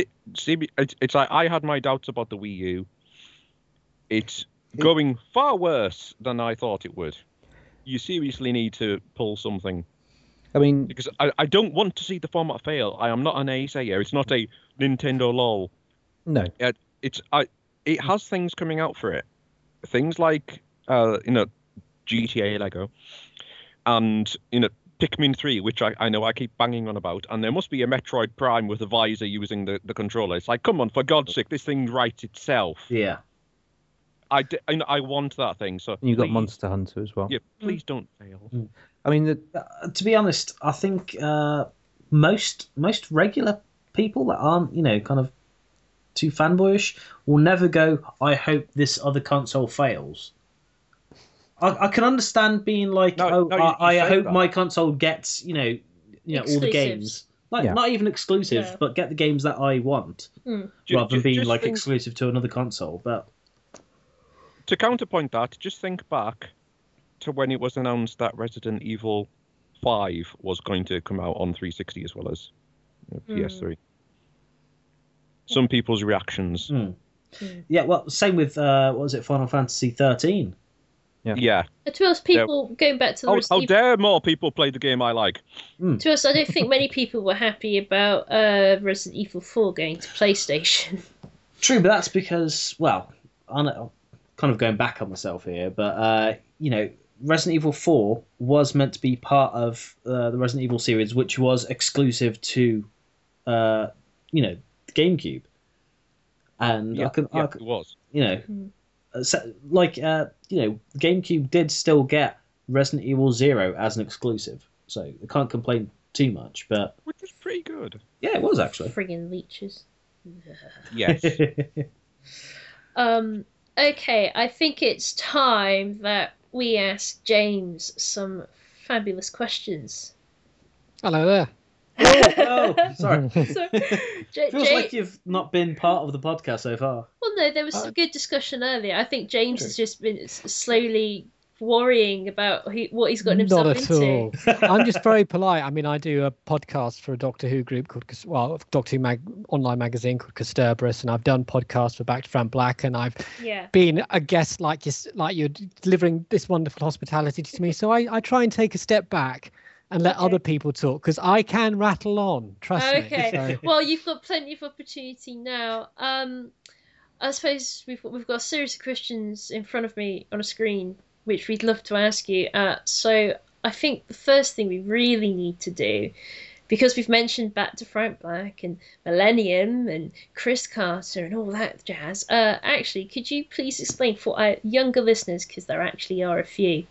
like I had my doubts about the Wii U. It's going far worse than I thought it would. You seriously need to pull something. I mean, because I don't want to see the format fail. I am not an naysayer. It's not a Nintendo lol. No. It has things coming out for it. Things like GTA Lego, and Pikmin 3, which I know I keep banging on about, and there must be a Metroid Prime with a visor using the controller. It's like, come on, for God's sake, this thing writes itself. Yeah. I want that thing. So and you've got Monster Hunter as well. Yeah, please don't fail. I mean, to be honest, I think most regular people that aren't, kind of too fanboyish will never go, I hope this other console fails. I can understand being like, I hope my console gets, all the games. Not even exclusive, but get the games that I want, rather than being exclusive to another console. But to counterpoint that, just think back to when it was announced that Resident Evil 5 was going to come out on 360 as well as PS3. Some people's reactions. Yeah, well, same with what was it, Final Fantasy 13? Yeah. To be honest, people going back to the how dare more people play the game I like? To be honest, I don't think many people were happy about Resident Evil 4 going to PlayStation. True, but that's because, well, I'm kind of going back on myself here, but Resident Evil 4 was meant to be part of the Resident Evil series, which was exclusive to, the GameCube, and it was. GameCube did still get Resident Evil 0 as an exclusive, so I can't complain too much. But which is pretty good. Yeah, it was actually. Friggin' leeches. Yes. Okay, I think it's time that we ask James some fabulous questions. Hello there. Oh, sorry. Feels like you've not been part of the podcast so far. Well, no, there was some good discussion earlier. I think James has just been slowly worrying about what he's gotten himself into. Not at all. I'm just very polite. I mean, I do a podcast for a Doctor Who group called, Doctor Who online magazine called Kasterborous, and I've done podcasts for Back to Frank Black, and I've been a guest like you're delivering this wonderful hospitality to me. So I try and take a step back and let other people talk, because I can rattle on. Trust me. Okay. So. Well, you've got plenty of opportunity now. I suppose we've got a series of questions in front of me on a screen, which we'd love to ask you. So I think the first thing we really need to do, because we've mentioned Back to Frank Black and Millennium and Chris Carter and all that jazz, actually, could you please explain for our younger listeners, because there actually are a few,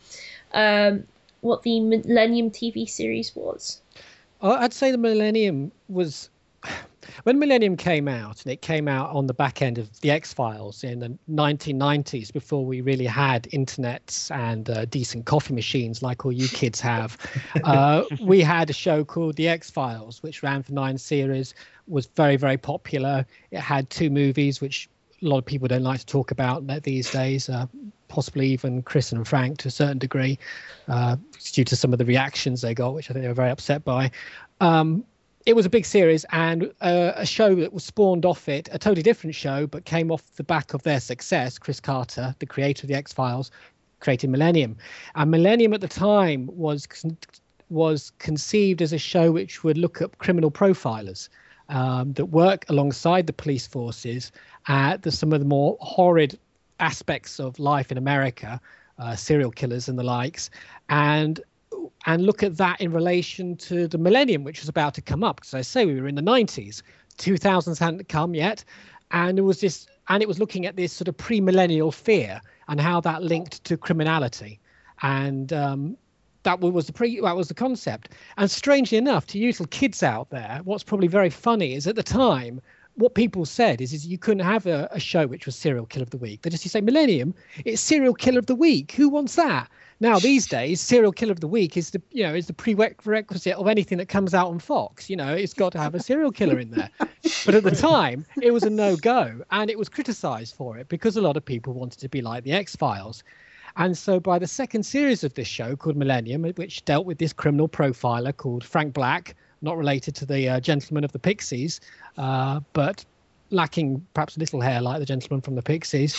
what the Millennium TV series was? I'd say the Millennium was... When Millennium came out, and it came out on the back end of the X-Files in the 1990s, before we really had internets and decent coffee machines like all you kids have, we had a show called The X-Files, which ran for 9 series, was very, very popular. It had 2 movies, which a lot of people don't like to talk about these days, possibly even Chris and Frank to a certain degree, due to some of the reactions they got, which I think they were very upset by. It was a big series, and a show that was spawned off it, a totally different show, but came off the back of their success. Chris Carter, the creator of The X-Files, created Millennium. And Millennium at the time was conceived as a show which would look at criminal profilers that work alongside the police forces at some of the more horrid aspects of life in America, serial killers and the likes, and look at that in relation to the millennium, which was about to come up. Because I say we were in the 90s, 2000s hadn't come yet, and it was looking at this sort of pre-millennial fear and how that linked to criminality. and that was the concept. And strangely enough, to you little kids out there, what's probably very funny is at the time, what people said is you couldn't have a show which was serial killer of the week. They just say Millennium, it's serial killer of the week. Who wants that? Now these days, serial killer of the week is the prerequisite of anything that comes out on Fox. It's got to have a serial killer in there. But at the time, it was a no-go, and it was criticised for it because a lot of people wanted to be like the X-Files. And so by the second series of this show called Millennium, which dealt with this criminal profiler called Frank Black, not related to the gentleman of the Pixies, but lacking perhaps a little hair like the gentleman from the Pixies,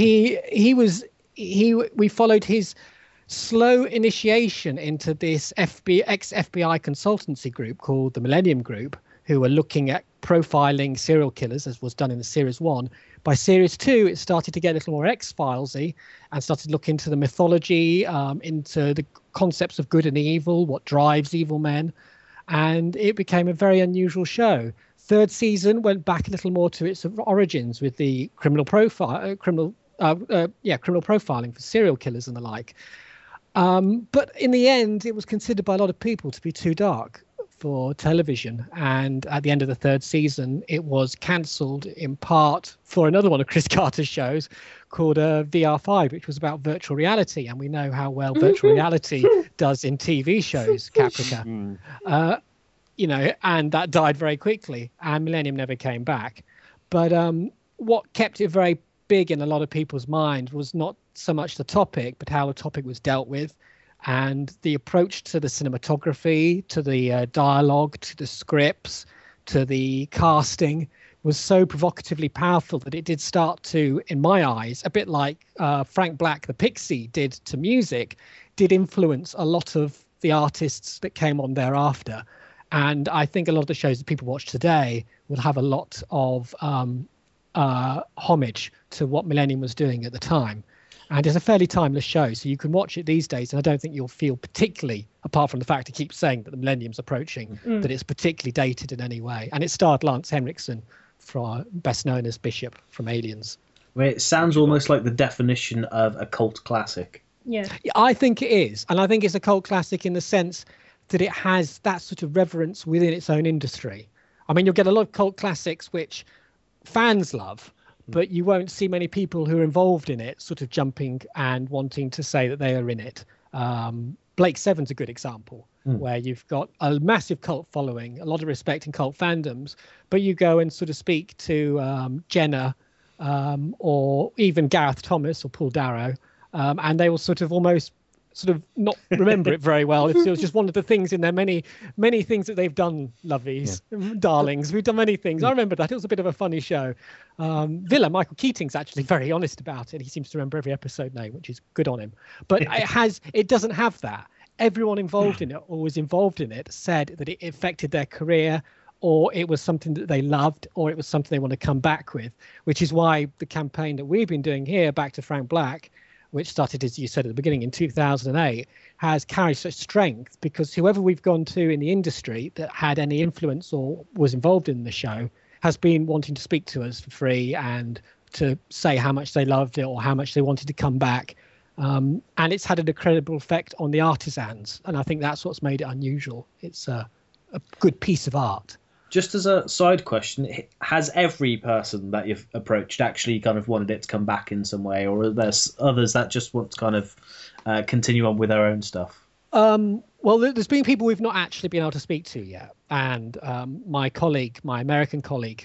we followed his slow initiation into this ex-FBI consultancy group called the Millennium Group, who were looking at profiling serial killers, as was done in the series 1. By series 2, it started to get a little more X-Filesy and started to look into the mythology, into the concepts of good and evil, what drives evil men. And it became a very unusual show. Third season went back a little more to its origins with the criminal profiling for serial killers and the like. But in the end, it was considered by a lot of people to be too dark for television. And at the end of the third season, it was cancelled in part for another one of Chris Carter's shows called VR5, which was about virtual reality. And we know how well virtual reality does in TV shows, Caprica. And that died very quickly, and Millennium never came back. But what kept it very big in a lot of people's mind was not so much the topic, but how the topic was dealt with, and the approach to the cinematography, to the dialogue, to the scripts, to the casting was so provocatively powerful that it did start to, in my eyes, a bit like Frank Black, the Pixie, did to music, did influence a lot of the artists that came on thereafter. And I think a lot of the shows that people watch today will have a lot of homage to what Millennium was doing at the time. And it's a fairly timeless show, so you can watch it these days, and I don't think you'll feel particularly, apart from the fact it keeps saying that the Millennium's approaching, that it's particularly dated in any way. And it starred Lance Henriksen, best known as Bishop from Aliens. Well, it sounds almost like the definition of a cult classic. Yeah, I think it is. And I think it's a cult classic in the sense that it has that sort of reverence within its own industry. I mean, you'll get a lot of cult classics which fans love, but you won't see many people who are involved in it sort of jumping and wanting to say that they are in it. Blake Seven's a good example, where you've got a massive cult following, a lot of respect in cult fandoms, but you go and sort of speak to Jenna or even Gareth Thomas or Paul Darrow, and they will sort of almost sort of not remember it very well. It was just one of the things in their many things that they've done, lovies, darlings. We've done many things. I remember that. It was a bit of a funny show. Villa, Michael Keating's actually very honest about it. He seems to remember every episode name, which is good on him. But it doesn't have that. Everyone involved in it or was involved in it said that it affected their career, or it was something that they loved, or it was something they want to come back with, which is why the campaign that we've been doing here, Back to Frank Black, which started, as you said at the beginning, in 2008, has carried such strength because whoever we've gone to in the industry that had any influence or was involved in the show has been wanting to speak to us for free and to say how much they loved it or how much they wanted to come back. And it's had an incredible effect on the artisans. And I think that's what's made it unusual. It's a good piece of art. Just as a side question, has every person that you've approached actually kind of wanted it to come back in some way, or are there others that just want to kind of continue on with their own stuff? Well, there's been people we've not actually been able to speak to yet. And my American colleague,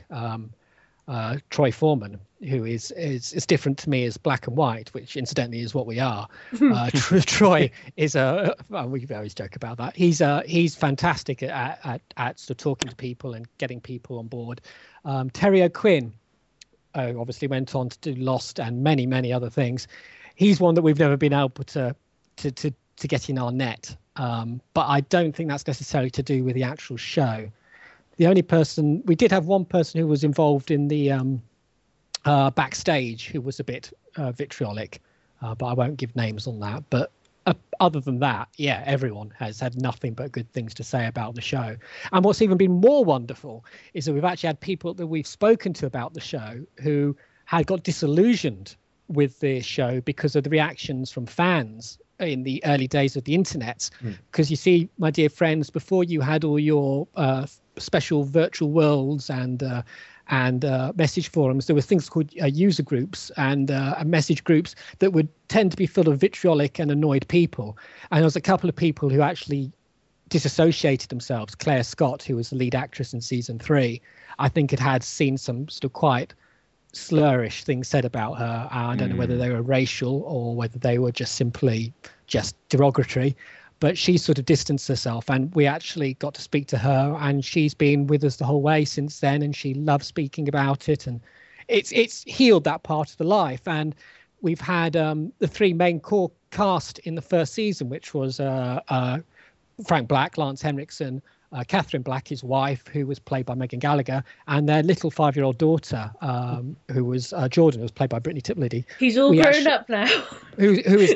Troy Foreman, who is different to me as black and white, which incidentally is what we are. Troy is we always joke about that. He's fantastic at sort of talking to people and getting people on board. Terry O'Quinn obviously went on to do Lost and many other things. He's one that we've never been able to get in our net. But I don't think that's necessarily to do with the actual show. The only person we did have one person who was involved in the backstage who was a bit vitriolic, but I won't give names on that. But other than that, yeah, everyone has had nothing but good things to say about the show. And what's even been more wonderful is that we've actually had people that we've spoken to about the show who had got disillusioned with the show because of the reactions from fans in the early days of the internet. Because you see, my dear friends, before you had all your special virtual worlds and message forums, there were things called user groups and message groups that would tend to be full of vitriolic and annoyed people. And there was a couple of people who actually disassociated themselves. Claire Scott, who was the lead actress in season 3, I think had seen some sort of quite slurish things said about her. I don't know whether they were racial or whether they were just simply just derogatory, but she sort of distanced herself, and we actually got to speak to her, and she's been with us the whole way since then, and she loves speaking about it, and it's healed that part of the life. And we've had the 3 main core cast in the first season, which was Frank Black, Lance Henriksen, Catherine Black, his wife, who was played by Megan Gallagher, and their little 5-year-old daughter, who was Jordan, who was played by Brittany Tippledy. Who's all grown up now. who is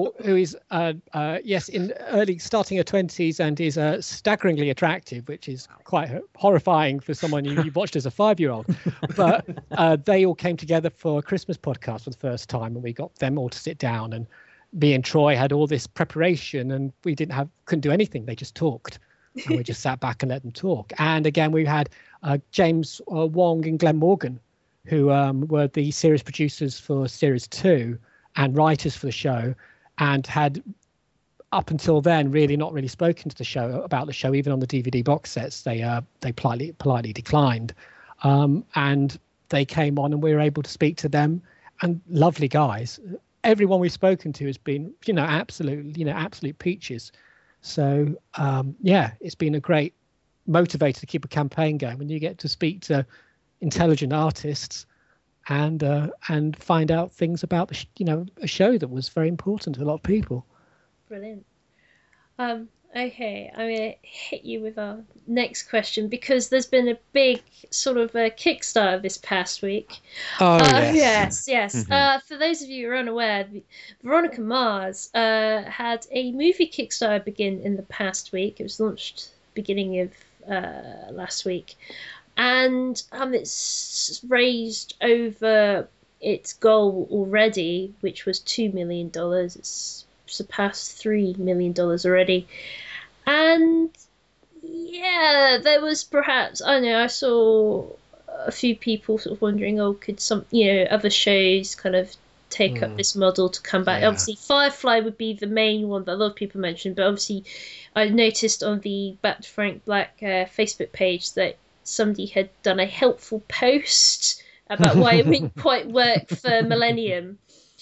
starting her 20s and is staggeringly attractive, which is quite horrifying for someone you've watched as a 5-year-old. But they all came together for a Christmas podcast for the first time, and we got them all to sit down, and me and Troy had all this preparation, and we couldn't do anything. They just talked. And we just sat back and let them talk. And again, we had James Wong and Glenn Morgan, who were the series producers for series 2 and writers for the show, and had up until then really not really spoken to the show about the show. Even on the DVD box sets, they politely declined. And they came on, and we were able to speak to them. And lovely guys. Everyone we've spoken to has been, absolute peaches. So, it's been a great motivator to keep a campaign going when you get to speak to intelligent artists and find out things about, a show that was very important to a lot of people. Brilliant. Okay, I'm going to hit you with our next question, because there's been a big sort of Kickstarter this past week. Oh, yes. Mm-hmm. For those of you who are unaware, Veronica Mars had a movie Kickstarter begin in the past week. It was launched beginning of last week. And it's raised over its goal already, which was $2 million. It's surpassed $3 million already. And there was perhaps, I don't know, I saw a few people sort of wondering, could some, other shows kind of take up this model to come back? Obviously, Firefly would be the main one that a lot of people mentioned, but obviously I noticed on the Back to Frank Black Facebook page that somebody had done a helpful post about why it didn't quite work for Millennium.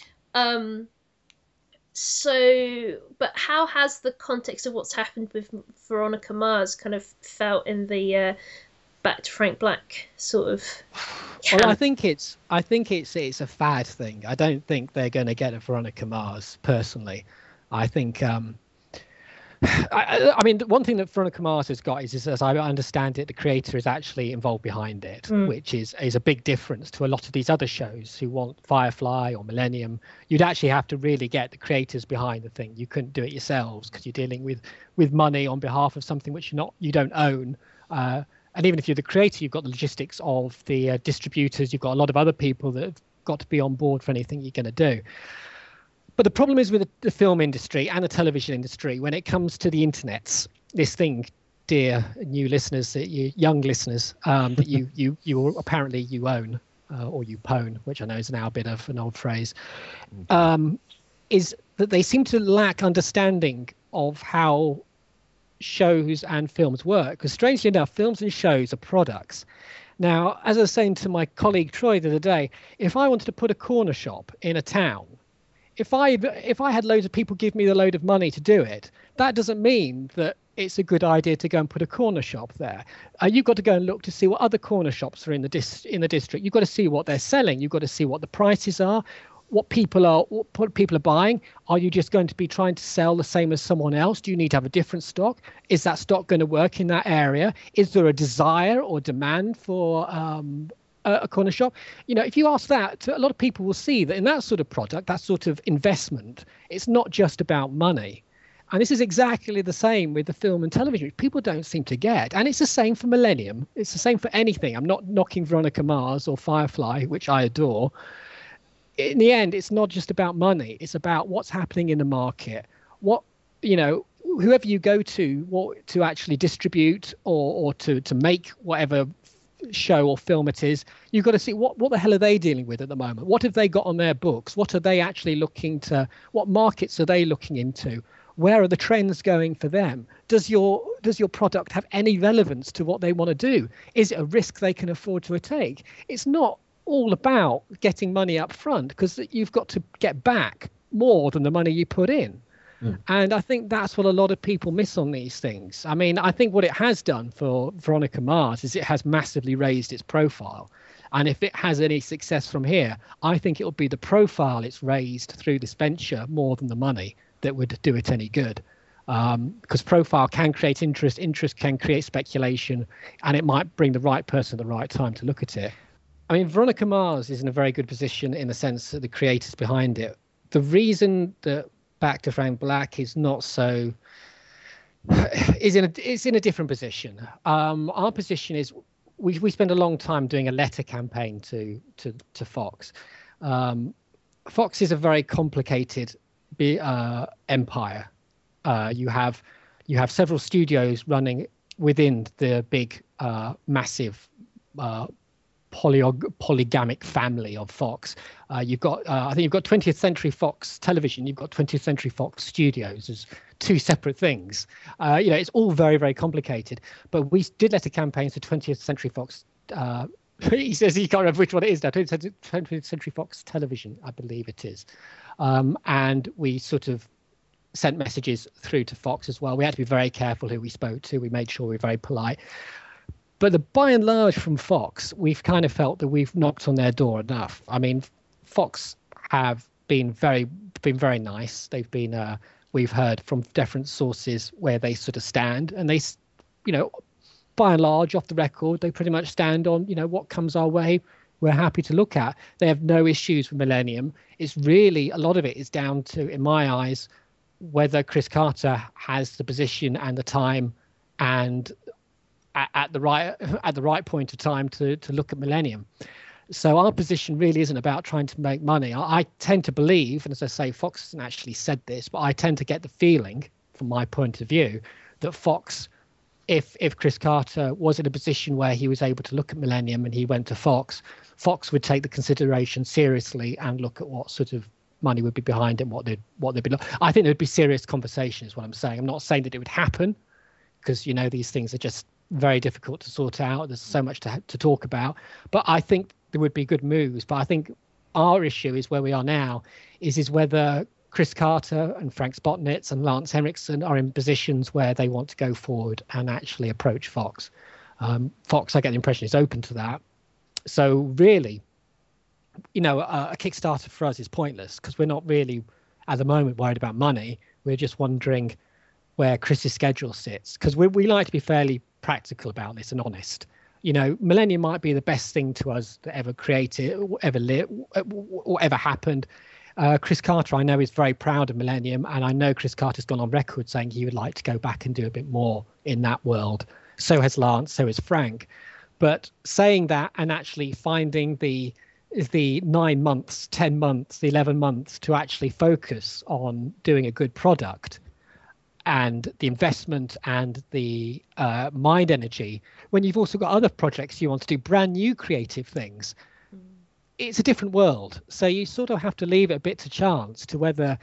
But how has the context of what's happened with Veronica Mars kind of felt in the Back to Frank Black sort of camp? Well, I think it's a fad thing. I don't think they're going to get a Veronica Mars personally. I think I mean, one thing that Veronica Mars has got is, as I understand it, the creator is actually involved behind it, which is a big difference to a lot of these other shows who want Firefly or Millennium. You'd actually have to really get the creators behind the thing. You couldn't do it yourselves because you're dealing with money on behalf of something which you don't own. And even if you're the creator, you've got the logistics of the distributors. You've got a lot of other people that have got to be on board for anything you're going to do. But the problem is with the film industry and the television industry, when it comes to the internet, this thing, dear new listeners, young listeners, that you apparently you own or you pwn, which I know is now a bit of an old phrase, is that they seem to lack understanding of how shows and films work. Because strangely enough, films and shows are products. Now, as I was saying to my colleague Troy the other day, if I wanted to put a corner shop in a town, if I had loads of people give me the load of money to do it, that doesn't mean that it's a good idea to go and put a corner shop there. You've got to go and look to see what other corner shops are in the district. You've got to see what they're selling. You've got to see what the prices are, what people are buying. Are you just going to be trying to sell the same as someone else? Do you need to have a different stock? Is that stock going to work in that area? Is there a desire or demand for a corner shop? If you ask that, a lot of people will see that in that sort of product, that sort of investment, it's not just about money. And this is exactly the same with the film and television, which people don't seem to get. And it's the same for Millennium. It's the same for anything. I'm not knocking Veronica Mars or Firefly, which I adore. in the end, it's not just about money. It's about what's happening in the market. What, whoever you go to actually distribute or to make whatever show or film it is, you've got to see what the hell are they dealing with at the moment? What have they got on their books? What are they actually looking to? What markets are they looking into? Where are the trends going for them? Does your product have any relevance to what they want to do? Is it a risk they can afford to take? It's not all about getting money up front, because you've got to get back more than the money you put in. And I think that's what a lot of people miss on these things. I mean, I think what it has done for Veronica Mars is it has massively raised its profile. And if it has any success from here, I think it'll be the profile it's raised through this venture more than the money that would do it any good. Because profile can create interest can create speculation, and it might bring the right person at the right time to look at it. I mean, Veronica Mars is in a very good position in the sense that the creators behind it. The reason that Back to Frank Black is not so is in a different position. Our position is we spend a long time doing a letter campaign to Fox. Fox is a very complicated empire. You have several studios running within the big massive polygamic family of Fox. You've got I think you've got 20th Century Fox Television, you've got 20th Century Fox Studios as two separate things. It's all very, very complicated. But we did letter campaigns for 20th Century Fox. He says he can't remember which one it is now. 20th Century Fox Television, I believe it is. And we sort of sent messages through to Fox as well. We had to be very careful who we spoke to. We made sure we were very polite. But by and large from Fox, we've kind of felt that we've knocked on their door enough. I mean, Fox have been very nice. They've been we've heard from different sources where they sort of stand, and they, by and large, off the record, they pretty much stand on, what comes our way, we're happy to look at. They have no issues with Millennium. It's really, a lot of it is down to, in my eyes, whether Chris Carter has the position and the time and at the right point of time to look at Millennium. So our position really isn't about trying to make money. I tend to believe, and as I say, Fox hasn't actually said this, but I tend to get the feeling, from my point of view, that Fox, if Chris Carter was in a position where he was able to look at Millennium and he went to Fox would take the consideration seriously and look at what sort of money would be behind it, what they'd be. I think there would be serious conversation, is what I'm saying. I'm not saying that it would happen, because these things are just very difficult to sort out. There's so much to talk about, but I think there would be good moves. But I think our issue is where we are now is whether Chris Carter and Frank Spotnitz and Lance Henriksen are in positions where they want to go forward and actually approach Fox. Fox, I get the impression, is open to that. So really, a Kickstarter for us is pointless, because we're not really at the moment worried about money. We're just wondering where Chris's schedule sits, because we like to be fairly practical about this and honest. Millennium might be the best thing to us that ever created, ever lived, or ever happened. Chris Carter, I know, is very proud of Millennium, and I know Chris Carter's gone on record saying he would like to go back and do a bit more in that world. So has Lance, so has Frank. But saying that and actually finding the 9 months, 10 months, 11 months to actually focus on doing a good product, and the investment and the mind energy, when you've also got other projects you want to do, brand new creative things, it's a different world. So you sort of have to leave it a bit to chance to whether,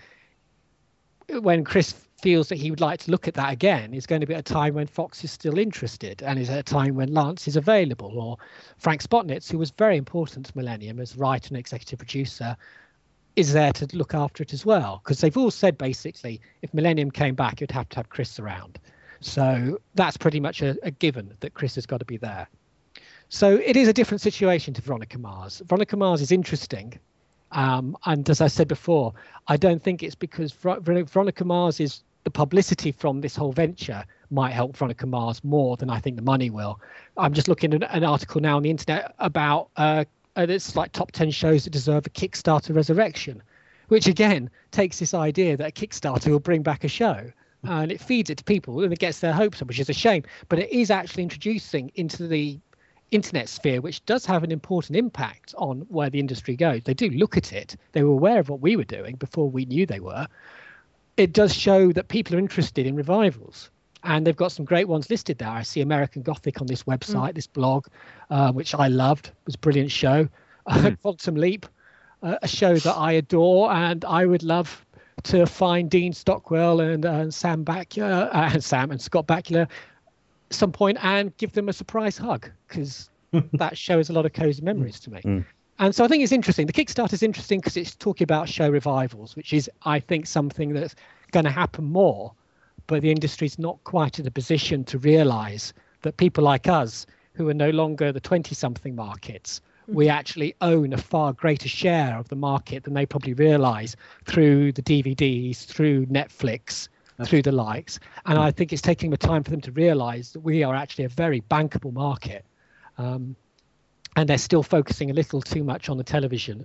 when Chris feels that he would like to look at that again, is going to be at a time when Fox is still interested, and is at a time when Lance is available, or Frank Spotnitz, who was very important to Millennium as writer and executive producer, is there to look after it as well. Because they've all said, basically, if Millennium came back, you'd have to have Chris around. So that's pretty much a given, that Chris has got to be there. So it is a different situation to Veronica Mars. Veronica Mars is interesting. And as I said before, I don't think it's because Veronica Mars is, the publicity from this whole venture might help Veronica Mars more than I think the money will. I'm just looking at an article now on the internet about it's like top 10 shows that deserve a Kickstarter resurrection, which again takes this idea that a Kickstarter will bring back a show, and it feeds it to people and it gets their hopes up, which is a shame. But it is actually introducing into the internet sphere, which does have an important impact on where the industry goes. They do look at it. They were aware of what we were doing before we knew they were. It does show that people are interested in revivals. And they've got some great ones listed there. I see American Gothic on this website, this blog, which I loved. It was a brilliant show. Quantum Leap, a show that I adore, and I would love to find Dean Stockwell and Sam Bakula and Scott Bakula at some point and give them a surprise hug, because that shows a lot of cozy memories to me. And so I think it's interesting. The Kickstarter is interesting because it's talking about show revivals, which is, I think, something that's going to happen more. But the industry's not quite in a position to realise that people like us, who are no longer the 20-something markets, we actually own a far greater share of the market than they probably realise through the DVDs, through Netflix, through the likes. And I think it's taking the time for them to realise that we are actually a very bankable market. And they're still focusing a little too much on the television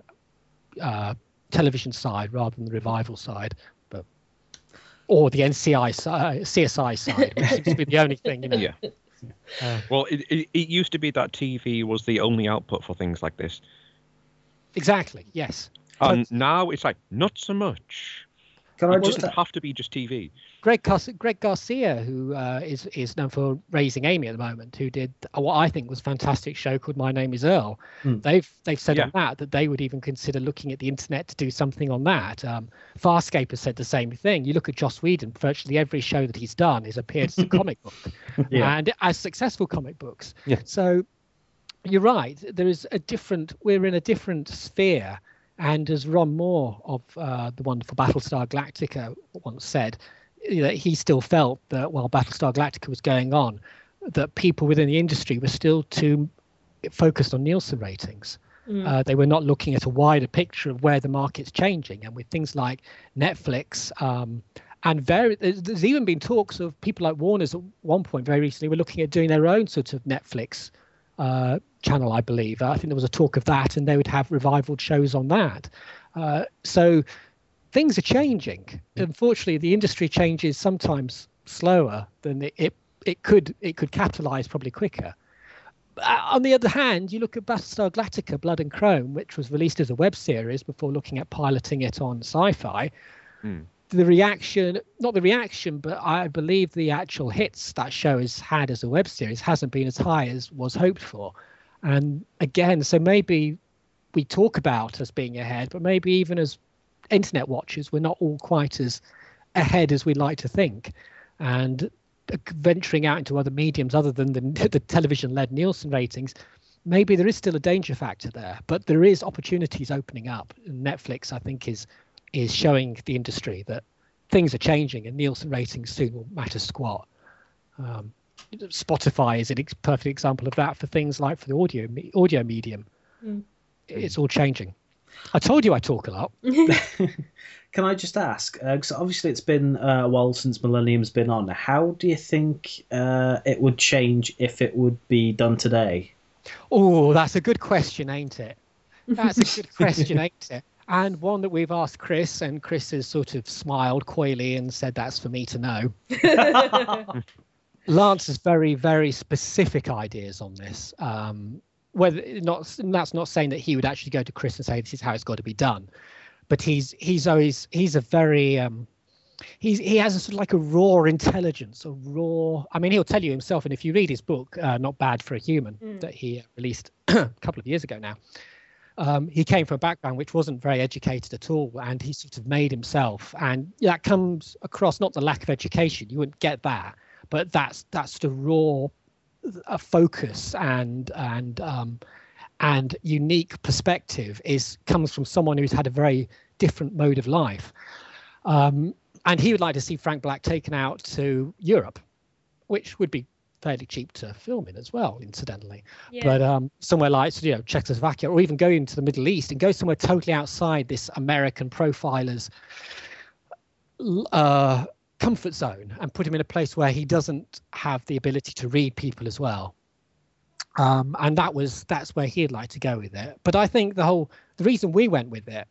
side rather than the revival side. Or the CSI side, which seems to be the only thing, Yeah. Well, it used to be that TV was the only output for things like this. Exactly. Yes. And now it's like not so much. It doesn't have to be just TV. Greg Garcia, who is known for Raising Amy at the moment, who did what I think was a fantastic show called My Name Is Earl. They've said on that they would even consider looking at the internet to do something on that. Farscape has said the same thing. You look at Joss Whedon, virtually every show that he's done has appeared as a comic book, and as successful comic books. Yeah. So you're right. We're in a different sphere. And as Ron Moore of the wonderful Battlestar Galactica once said, he still felt that while Battlestar Galactica was going on, that people within the industry were still too focused on Nielsen ratings. They were not looking at a wider picture of where the market's changing. And with things like Netflix, there's even been talks of people like Warner's at one point very recently were looking at doing their own sort of Netflix channel, I believe. I think there was a talk of that, and they would have revival shows on that. So things are changing. Unfortunately, the industry changes sometimes slower than it could capitalize probably quicker. On the other hand, you look at Battlestar Galactica Blood and Chrome, which was released as a web series before looking at piloting it on Sci-Fi. The reaction, not the reaction, but I believe the actual hits that show has had as a web series hasn't been as high as was hoped for. And again, so maybe we talk about us being ahead, but maybe even as internet watchers, we're not all quite as ahead as we'd like to think. And venturing out into other mediums other than the television-led Nielsen ratings, maybe there is still a danger factor there, but there is opportunities opening up. And Netflix, I think, is showing the industry that things are changing and Nielsen ratings soon will matter squat. Spotify is a perfect example of that for things like for the audio medium. It's all changing. I told you I talk a lot. Can I just ask, because obviously it's been a while since Millennium's been on, how do you think it would change if it would be done today? Oh, that's a good question, ain't it? That's a good question, ain't it? And one that we've asked Chris, and Chris has sort of smiled coyly and said that's for me to know. Lance has very, very specific ideas on this. That's not saying that he would actually go to Chris and say this is how it's got to be done, but he's a very he has a sort of like a raw intelligence, I mean, he'll tell you himself, and if you read his book, Not Bad for a Human, that he released a couple of years ago now. He came from a background which wasn't very educated at all, and he sort of made himself, and that comes across not the lack of education, you wouldn't get that, but that's sort of raw focus and unique perspective comes from someone who's had a very different mode of life, and he would like to see Frank Black taken out to Europe, which would be fairly cheap to film in as well, incidentally. But somewhere like Czechoslovakia, or even going to the Middle East and go somewhere totally outside this American profiler's comfort zone and put him in a place where he doesn't have the ability to read people as well. And that's where he'd like to go with it. But I think the reason we went with it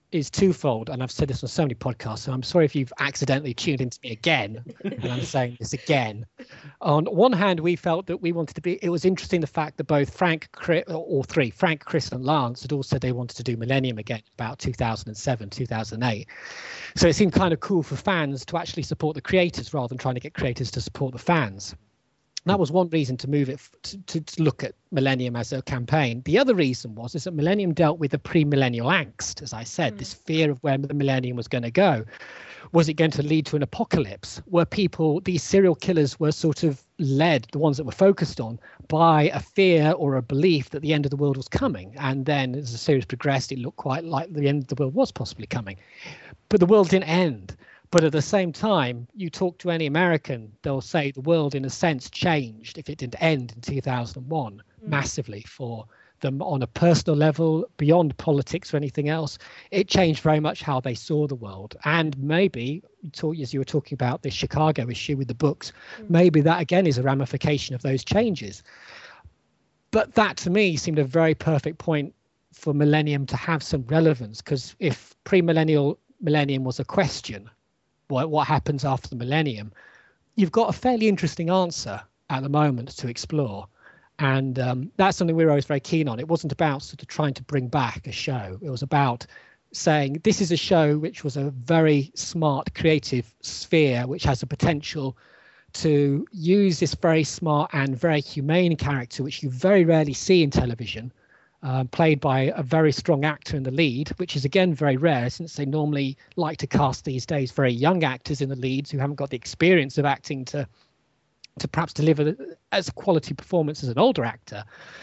is twofold, and I've said this on so many podcasts, so I'm sorry if you've accidentally tuned into me again, and I'm saying this again. On one hand, we felt that we wanted to be, it was interesting the fact that both Frank, Chris, and Lance had all said they wanted to do Millennium again about 2007, 2008. So it seemed kind of cool for fans to actually support the creators rather than trying to get creators to support the fans. That was one reason to move it to look at Millennium as a campaign. The other reason is that Millennium dealt with the pre-millennial angst, as I said, this fear of where the millennium was going to go. Was it going to lead to an apocalypse where these serial killers were sort of led, the ones that were focused on, by a fear or a belief that the end of the world was coming? And then as the series progressed, it looked quite like the end of the world was possibly coming. But the world didn't end. But at the same time, you talk to any American, they'll say the world, in a sense, changed if it didn't end in 2001 massively for them on a personal level, beyond politics or anything else. It changed very much how they saw the world. And maybe, as you were talking about the Chicago issue with the books, maybe that, again, is a ramification of those changes. But that, to me, seemed a very perfect point for Millennium to have some relevance, because if millennium was a question, what happens after the millennium, you've got a fairly interesting answer at the moment to explore. And that's something we were always very keen on. It wasn't about sort of trying to bring back a show. It was about saying this is a show which was a very smart, creative sphere, which has the potential to use this very smart and very humane character, which you very rarely see in television, played by a very strong actor in the lead, which is, again, very rare, since they normally like to cast these days very young actors in the leads who haven't got the experience of acting to perhaps deliver as a quality performance as an older actor.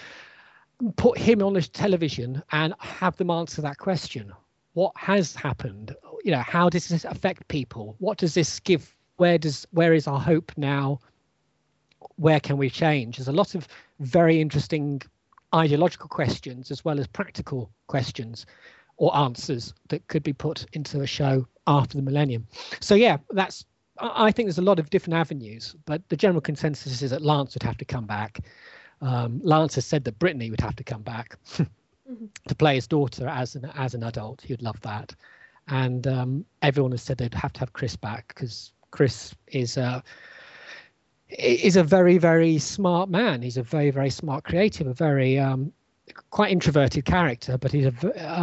Put him on the television and have them answer that question. What has happened? How does this affect people? What does this give? Where is our hope now? Where can we change? There's a lot of very interesting ideological questions as well as practical questions or answers that could be put into a show after the millennium. So yeah, I think there's a lot of different avenues, but the general consensus is that Lance would have to come back. Lance has said that Brittany would have to come back to play his daughter as an adult. He would love that. And everyone has said they'd have to have Chris back, because Chris is a very, very smart man. He's a very, very smart creative, a very quite introverted character, but he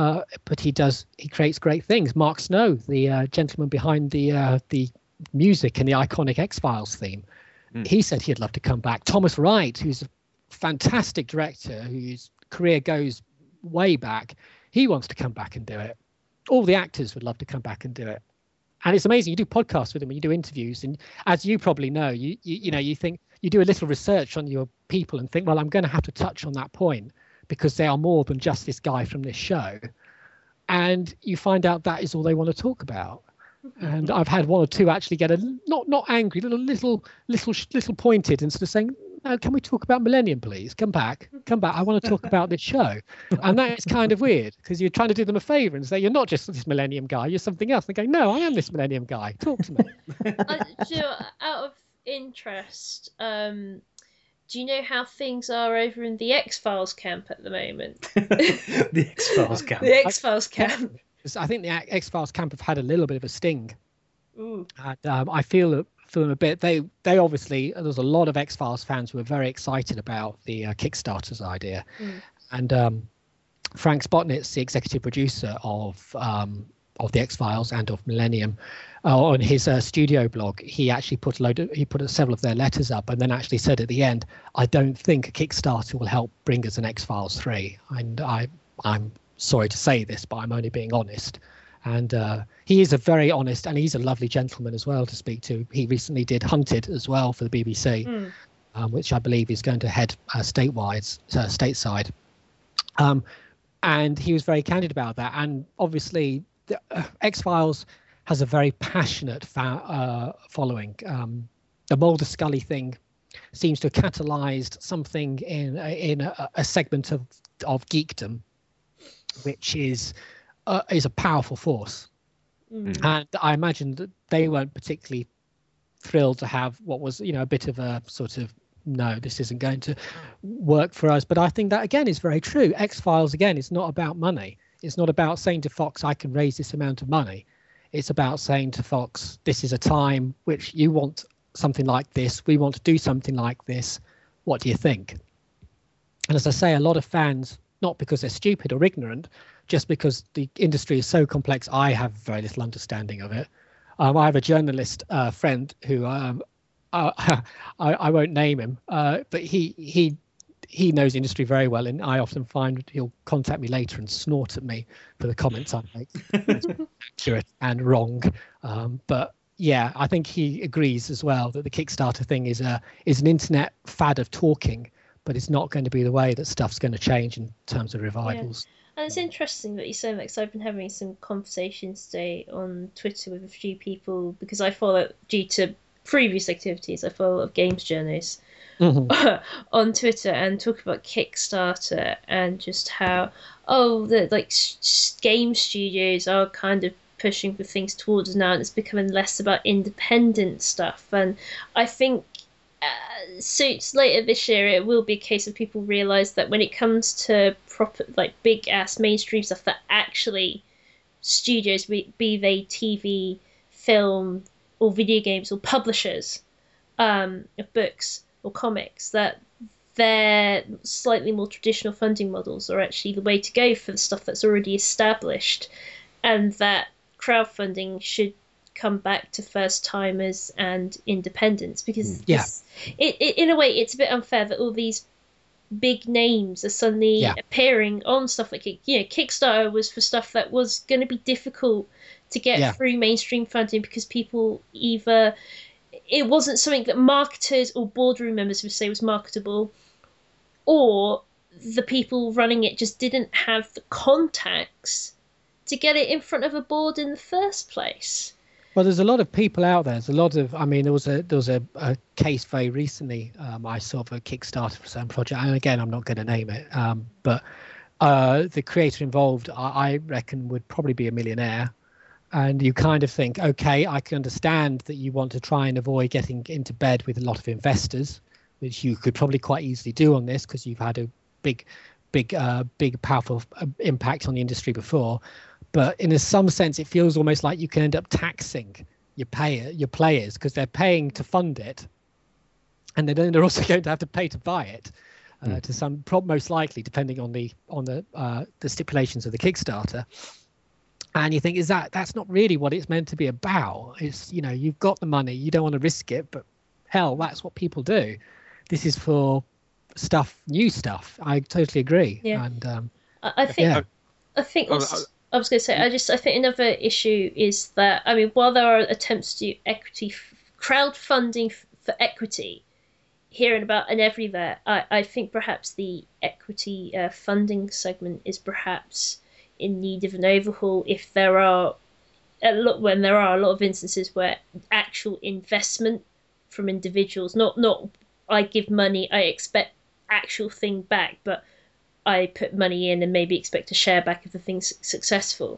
creates great things. Mark Snow, the gentleman behind the music and the iconic X-Files theme, he said he'd love to come back. Thomas Wright, who's a fantastic director whose career goes way back, he wants to come back and do it. All the actors would love to come back and do it. And it's amazing. You do podcasts with them and you do interviews, and as you probably know, you think, you do a little research on your people and think, well, I'm going to have to touch on that point because they are more than just this guy from this show. And you find out that is all they want to talk about. And I've had one or two actually get not angry, little pointed, and sort of saying, no, can we talk about Millennium, please? Come back. I want to talk about this show. And that is kind of weird, because you're trying to do them a favor and say, you're not just this Millennium guy, you're something else. They go, no, I am this Millennium guy. Talk to me. Out of interest, do you know how things are over in the X-Files camp at the moment? The X-Files camp. The X-Files camp. I think the X-Files camp have had a little bit of a sting. Ooh. And I feel them a bit. They obviously, there's a lot of X-Files fans who are very excited about the Kickstarter's idea. And Frank Spotnitz, the executive producer of the X-Files and of Millennium, on his studio blog, he actually put several of their letters up, and then actually said at the end, I don't think a Kickstarter will help bring us an X-Files 3. And I'm sorry to say this, but I'm only being honest. And he is a very honest, and he's a lovely gentleman as well to speak to. He recently did Hunted as well for the BBC, which I believe is going to head stateside. And he was very candid about that. And obviously, the X-Files has a very passionate following. The Mulder Scully thing seems to have catalyzed something in a segment of geekdom, which is a powerful force. And I imagine that they weren't particularly thrilled to have what was, a bit of a sort of, no, this isn't going to work for us. But I think that, again, is very true. X-Files, again, it's not about money. It's not about saying to Fox, I can raise this amount of money. It's about saying to Fox, this is a time which you want something like this. We want to do something like this. What do you think? And as I say, a lot of fans, not because they're stupid or ignorant, just because the industry is so complex, I have very little understanding of it. I have a journalist friend who I won't name him, but he knows the industry very well, and I often find he'll contact me later and snort at me for the comments I make. It's accurate and wrong, but yeah, I think he agrees as well that the Kickstarter thing is an internet fad of talking, but it's not going to be the way that stuff's going to change in terms of revivals. Yeah. And it's interesting that you say that, because I've been having some conversations today on Twitter with a few people, because I follow, due to previous activities, I follow a lot of games journalists on Twitter, and talk about Kickstarter and just how the game studios are kind of pushing for things towards now, and it's becoming less about independent stuff. And I think suits later this year, it will be a case of people realise that when it comes to proper, big ass mainstream stuff, that actually studios, be they TV, film, or video games, or publishers of books or comics, that their slightly more traditional funding models are actually the way to go for the stuff that's already established, and that crowdfunding should come back to first timers and independents, because in a way it's a bit unfair that all these big names are suddenly appearing on stuff like Kickstarter was for stuff that was going to be difficult to get through mainstream funding, because people either, it wasn't something that marketers or boardroom members would say was marketable, or the people running it just didn't have the contacts to get it in front of a board in the first place. Well, there's a lot of people out there. There's a lot of, I mean, there was a case very recently I saw for a Kickstarter for some project, and again, I'm not going to name it, but the creator involved, I reckon, would probably be a millionaire. And you kind of think, okay, I can understand that you want to try and avoid getting into bed with a lot of investors, which you could probably quite easily do on this, because you've had a big, powerful impact on the industry before. But in some sense, it feels almost like you can end up taxing your players, because they're paying to fund it, and then they're also going to have to pay to buy it, to some most likely, depending on the stipulations of the Kickstarter. And you think, that's not really what it's meant to be about. It's, you've got the money, you don't want to risk it, but hell, that's what people do. This is for new stuff. I totally agree. Yeah. And I think also, I was going to say, I think another issue is that, I mean, while there are attempts to do equity, crowdfunding for equity here and about and everywhere, I think perhaps the equity funding segment is perhaps in need of an overhaul. If there are a lot of instances where actual investment from individuals, not I give money, I expect actual thing back, but I put money in and maybe expect a share back if the thing's successful.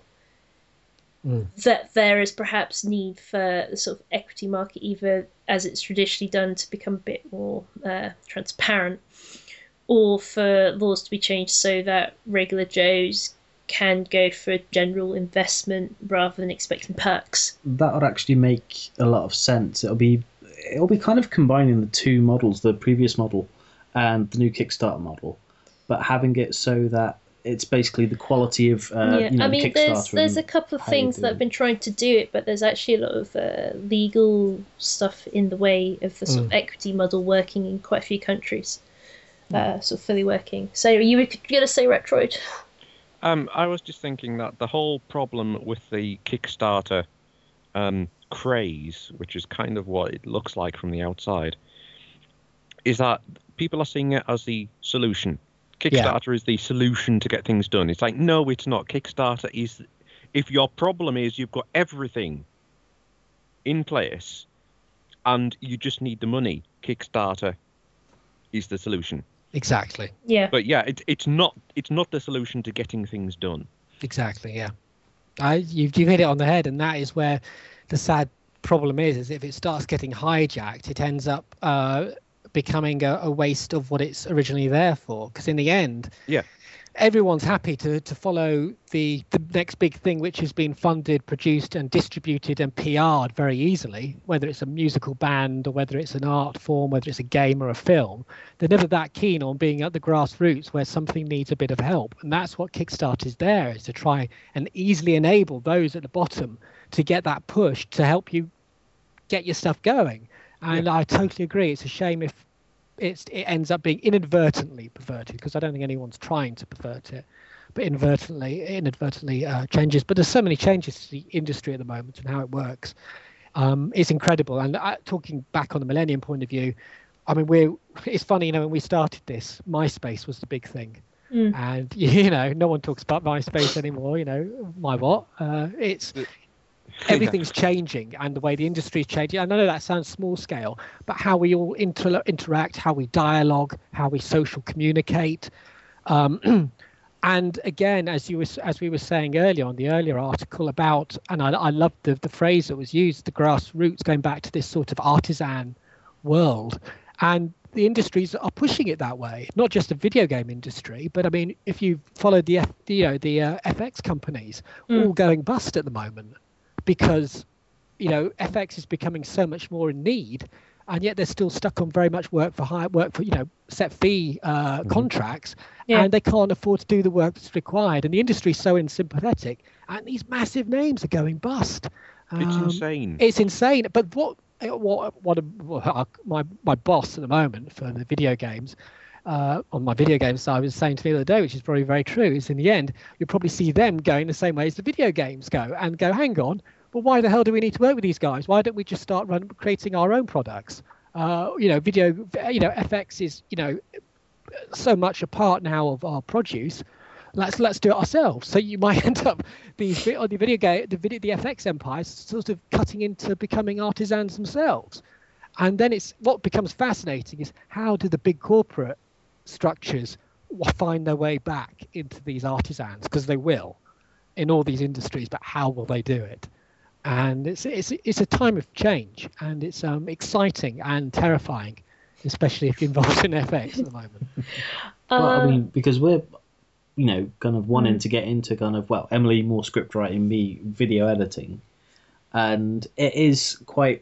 That there is perhaps need for the sort of equity market, either as it's traditionally done, to become a bit more transparent, or for laws to be changed so that regular Joes can go for a general investment rather than expecting perks. That would actually make a lot of sense. It'll be kind of combining the two models, the previous model and the new Kickstarter model, but having it so that it's basically the quality of I mean, there's a couple of things that have been trying to do it, but there's actually a lot of legal stuff in the way of the sort of equity model working in quite a few countries, sort of fully working. So you were going to say, Retroid? I was just thinking that the whole problem with the Kickstarter craze, which is kind of what it looks like from the outside, is that people are seeing it as the solution. Kickstarter is the solution to get things done. It's like, no, it's not. Kickstarter is, if your problem is you've got everything in place and you just need the money, Kickstarter is the solution. Exactly. Yeah. But yeah, it's not the solution to getting things done. Exactly. Yeah. You've hit it on the head, and that is where the sad problem is if it starts getting hijacked, it ends up becoming a waste of what it's originally there for. Because in the end, everyone's happy to follow the next big thing, which has been funded, produced and distributed and PR'd very easily, whether it's a musical band or whether it's an art form, whether it's a game or a film. They're never that keen on being at the grassroots where something needs a bit of help. And that's what Kickstarter is there, is to try and easily enable those at the bottom to get that push to help you get your stuff going. And I totally agree. It's a shame if it ends up being inadvertently perverted, because I don't think anyone's trying to pervert it, but inadvertently changes. But there's so many changes to the industry at the moment and how it works. It's incredible. And talking back on the Millennium point of view, I mean, it's funny, when we started this, MySpace was the big thing. And, no one talks about MySpace anymore, my what? Everything's changing, and the way the industry is changing. I know that sounds small scale, but how we all interact, how we dialogue, how we social communicate. And again, as we were saying earlier on the earlier article about, and I love the phrase that was used, the grassroots, going back to this sort of artisan world. And the industries are pushing it that way, not just the video game industry, but I mean, if you followed the FX companies, all going bust at the moment, because FX is becoming so much more in need, and yet they're still stuck on very much work for set fee contracts, and they can't afford to do the work that's required, and the industry's so unsympathetic, and these massive names are going bust. It's insane. It's insane. But what my boss at the moment for the video games, on my video game side, was saying to me the other day, which is probably very true, is in the end you'll probably see them going the same way as the video games go, and go, hang on, well, why the hell do we need to work with these guys? Why don't we just start creating our own products? FX is so much a part now of our produce. Let's do it ourselves. So you might end up the FX empires sort of cutting into becoming artisans themselves. And then what becomes fascinating is, how do the big corporate structures find their way back into these artisans? Because they will in all these industries, but how will they do it? And it's a time of change, and it's exciting and terrifying, especially if you're involved in FX at the moment. Well, I mean, because we're kind of wanting to get into Emily more script writing, me video editing, and it is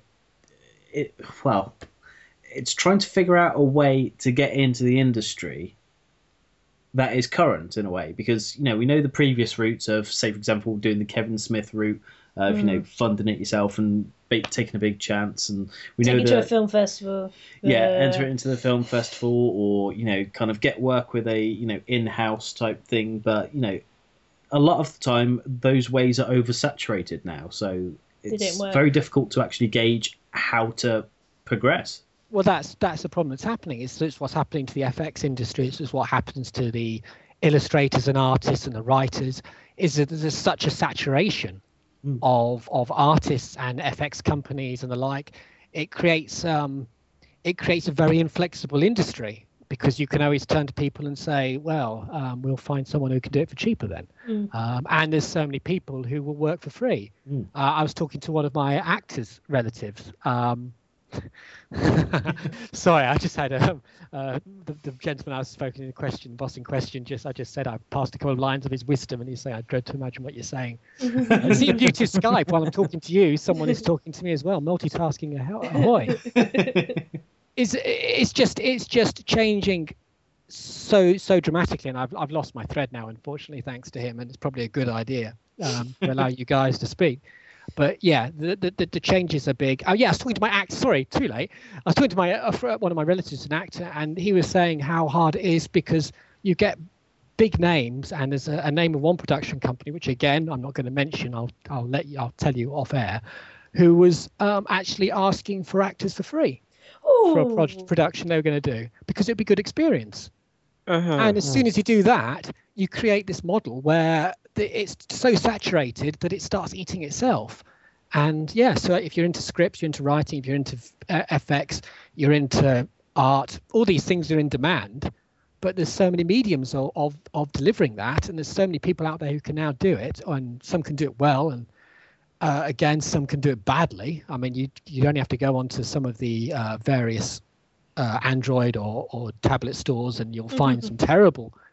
it's trying to figure out a way to get into the industry that is current in a way, because we know the previous routes of, say, for example, doing the Kevin Smith route of funding it yourself and taking a big chance, and we know to a film festival, enter it into the film festival, or kind of get work with a in-house type thing. But a lot of the time those ways are oversaturated now, so it's very difficult to actually gauge how to progress. Well, that's the problem that's happening. It's what's happening to the FX industry. It's what happens to the illustrators and artists and the writers, is that there's such a saturation of artists and FX companies and the like. It creates a very inflexible industry, because you can always turn to people and say, well, we'll find someone who can do it for cheaper then. And there's so many people who will work for free. I was talking to one of my actors' relatives. Sorry, I just had the gentleman I was spoken in question, boss in question. I just said I passed a couple of lines of his wisdom, and he's saying, I dread to imagine what you're saying. Seeing you to Skype while I'm talking to you, someone is talking to me as well. Multitasking, ahoy! It's just changing so dramatically, and I've lost my thread now, unfortunately, thanks to him, and it's probably a good idea to allow you guys to speak. But yeah, the changes are big. Oh yeah, I was talking to my actor. Sorry, too late. I was talking to one of my relatives, an actor, and he was saying how hard it is, because you get big names, and there's a name of one production company, which again I'm not going to mention. I'll tell you off air, who was actually asking for actors for free for a production they were going to do, because it'd be good experience. And as soon as you do that, you create this model where it's so saturated that it starts eating itself. And yeah, so if you're into scripts, you're into writing, if you're into FX, you're into art, all these things are in demand, but there's so many mediums of delivering that, and there's so many people out there who can now do it, and some can do it well, and again, some can do it badly. I mean, you only have to go onto some of the various Android or tablet stores, and you'll find some terrible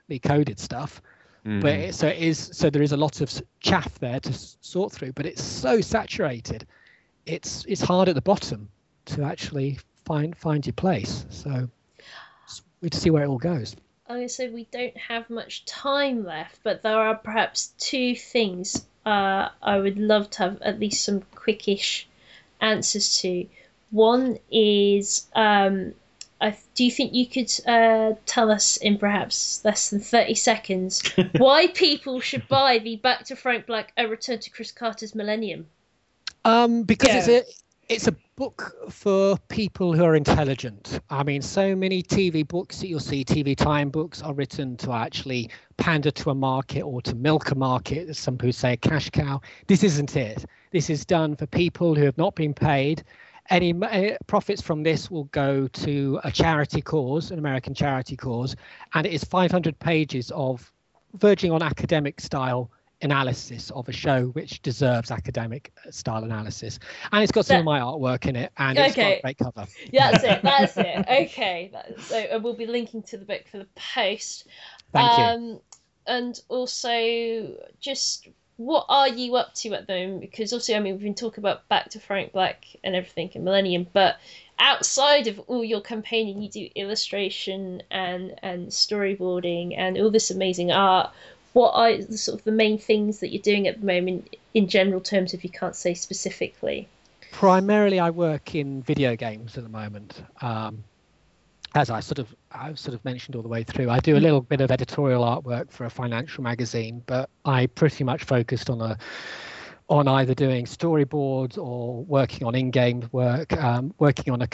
properly coded stuff. But so there is a lot of chaff there to sort through, but it's so saturated. It's hard at the bottom to actually find your place. So we'll see where it all goes. So we don't have much time left, but there are perhaps two things I would love to have at least some quickish answers to. One is, do you think you could tell us in perhaps less than 30 seconds why people should buy the Back to Frank Black: A Return to Chris Carter's Millennium? Because it's a book for people who are intelligent. I mean, so many TV books that you'll see, TV time books, are written to actually pander to a market or to milk a market, as some people say, a cash cow. This isn't it. This is done for people who have not been paid. Any profits from this will go to a charity cause, an American charity cause, and it is 500 pages of verging on academic style analysis of a show which deserves academic style analysis. And it's got some of my artwork in it, and it's got a great cover. Yeah, that's it. Okay. So we'll be linking to the book for the post. Thank you. And also, just what are you up to at the moment? Because obviously, I mean, we've been talking about Back to Frank Black and everything in Millennium, but outside of all your campaigning, you do illustration and storyboarding and all this amazing art. What are the sort of the main things that you're doing at the moment in general terms, if you can't say specifically? Primarily, I work in video games at the moment. As I've sort of mentioned all the way through, I do a little bit of editorial artwork for a financial magazine, but I pretty much focused on either doing storyboards or working on in-game work, working on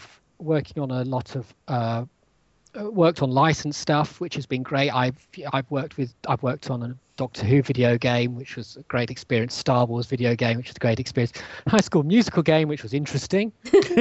worked on licensed stuff, which has been great. I've worked on a Doctor Who video game, which was a great experience. Star Wars video game, which was a great experience. High School Musical game, which was interesting.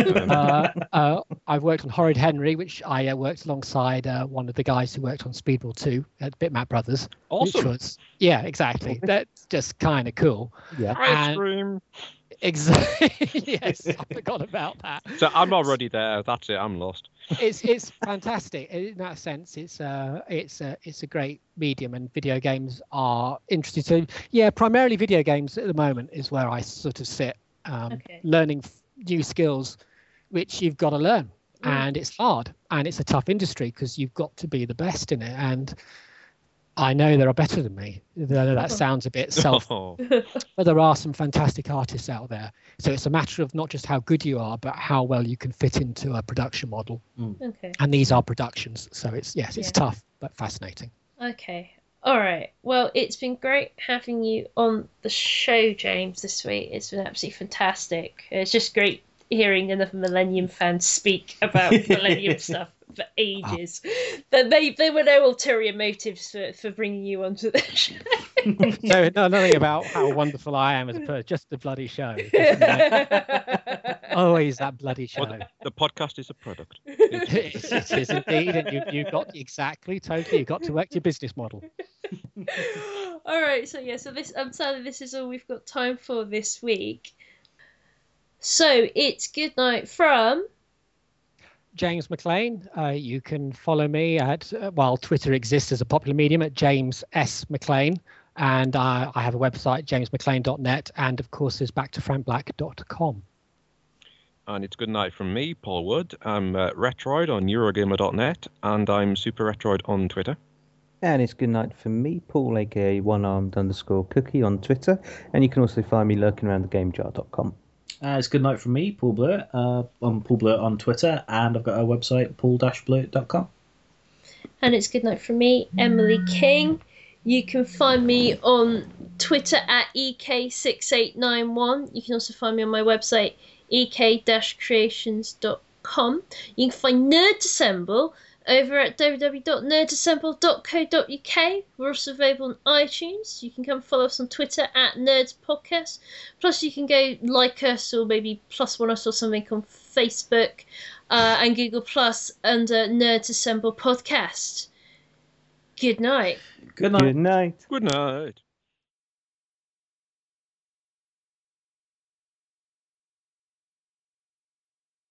I've worked on Horrid Henry, which I worked alongside one of the guys who worked on Speedball 2 at Bitmap Brothers. Awesome. Yeah, exactly. That's just kind of cool. Yeah. Ice cream. Exactly. Yes, I forgot about that. So I'm already there. That's it. I'm lost. It's fantastic in that sense. It's a great medium, and video games are interesting. So yeah, primarily video games at the moment is where I sort of sit, learning new skills, which you've got to learn, and it's hard, and it's a tough industry because you've got to be the best in it. And I know there are better than me. That sounds a bit but there are some fantastic artists out there. So it's a matter of not just how good you are, but how well you can fit into a production model. Okay. And these are productions, so it's tough but fascinating. Okay. All right. Well, it's been great having you on the show, James, this week. It's been absolutely fantastic. It's just great hearing another Millennium fan speak about Millennium stuff for ages. There were no ulterior motives for bringing you onto the show. No, nothing about how wonderful I am as a person, just the bloody show. Always that bloody show. Well, the podcast is a product. It is indeed, and you've got you've got to work your business model. All right, so I'm sadly this is all we've got time for this week. So it's good night from James McLean. You can follow me at, while Twitter exists as a popular medium, at James S. McLean. And I have a website, jamesmclean.net. And of course, there's backtofrankblack.com. And it's good night from me, Paul Wood. I'm Retroid on Eurogamer.net. And I'm Super Retroid on Twitter. And it's good night from me, Paul, aka onearmed_cookie on Twitter. And you can also find me lurking around thegamejar.com. It's good night from me, Paul Blurt. I'm Paul Blurt on Twitter, and I've got a website, paul-blurt.com. And it's good night from me, Emily King. You can find me on Twitter at ek6891. You can also find me on my website, ek-creations.com. You can find Nerd Assemble over at www.nerdassemble.co.uk. We're also available on iTunes. You can come follow us on Twitter at Nerds Podcast. Plus, you can go like us or maybe +1 us or something on Facebook and Google Plus under Nerds Assemble Podcast. Good night. Good night. Good night. Good night.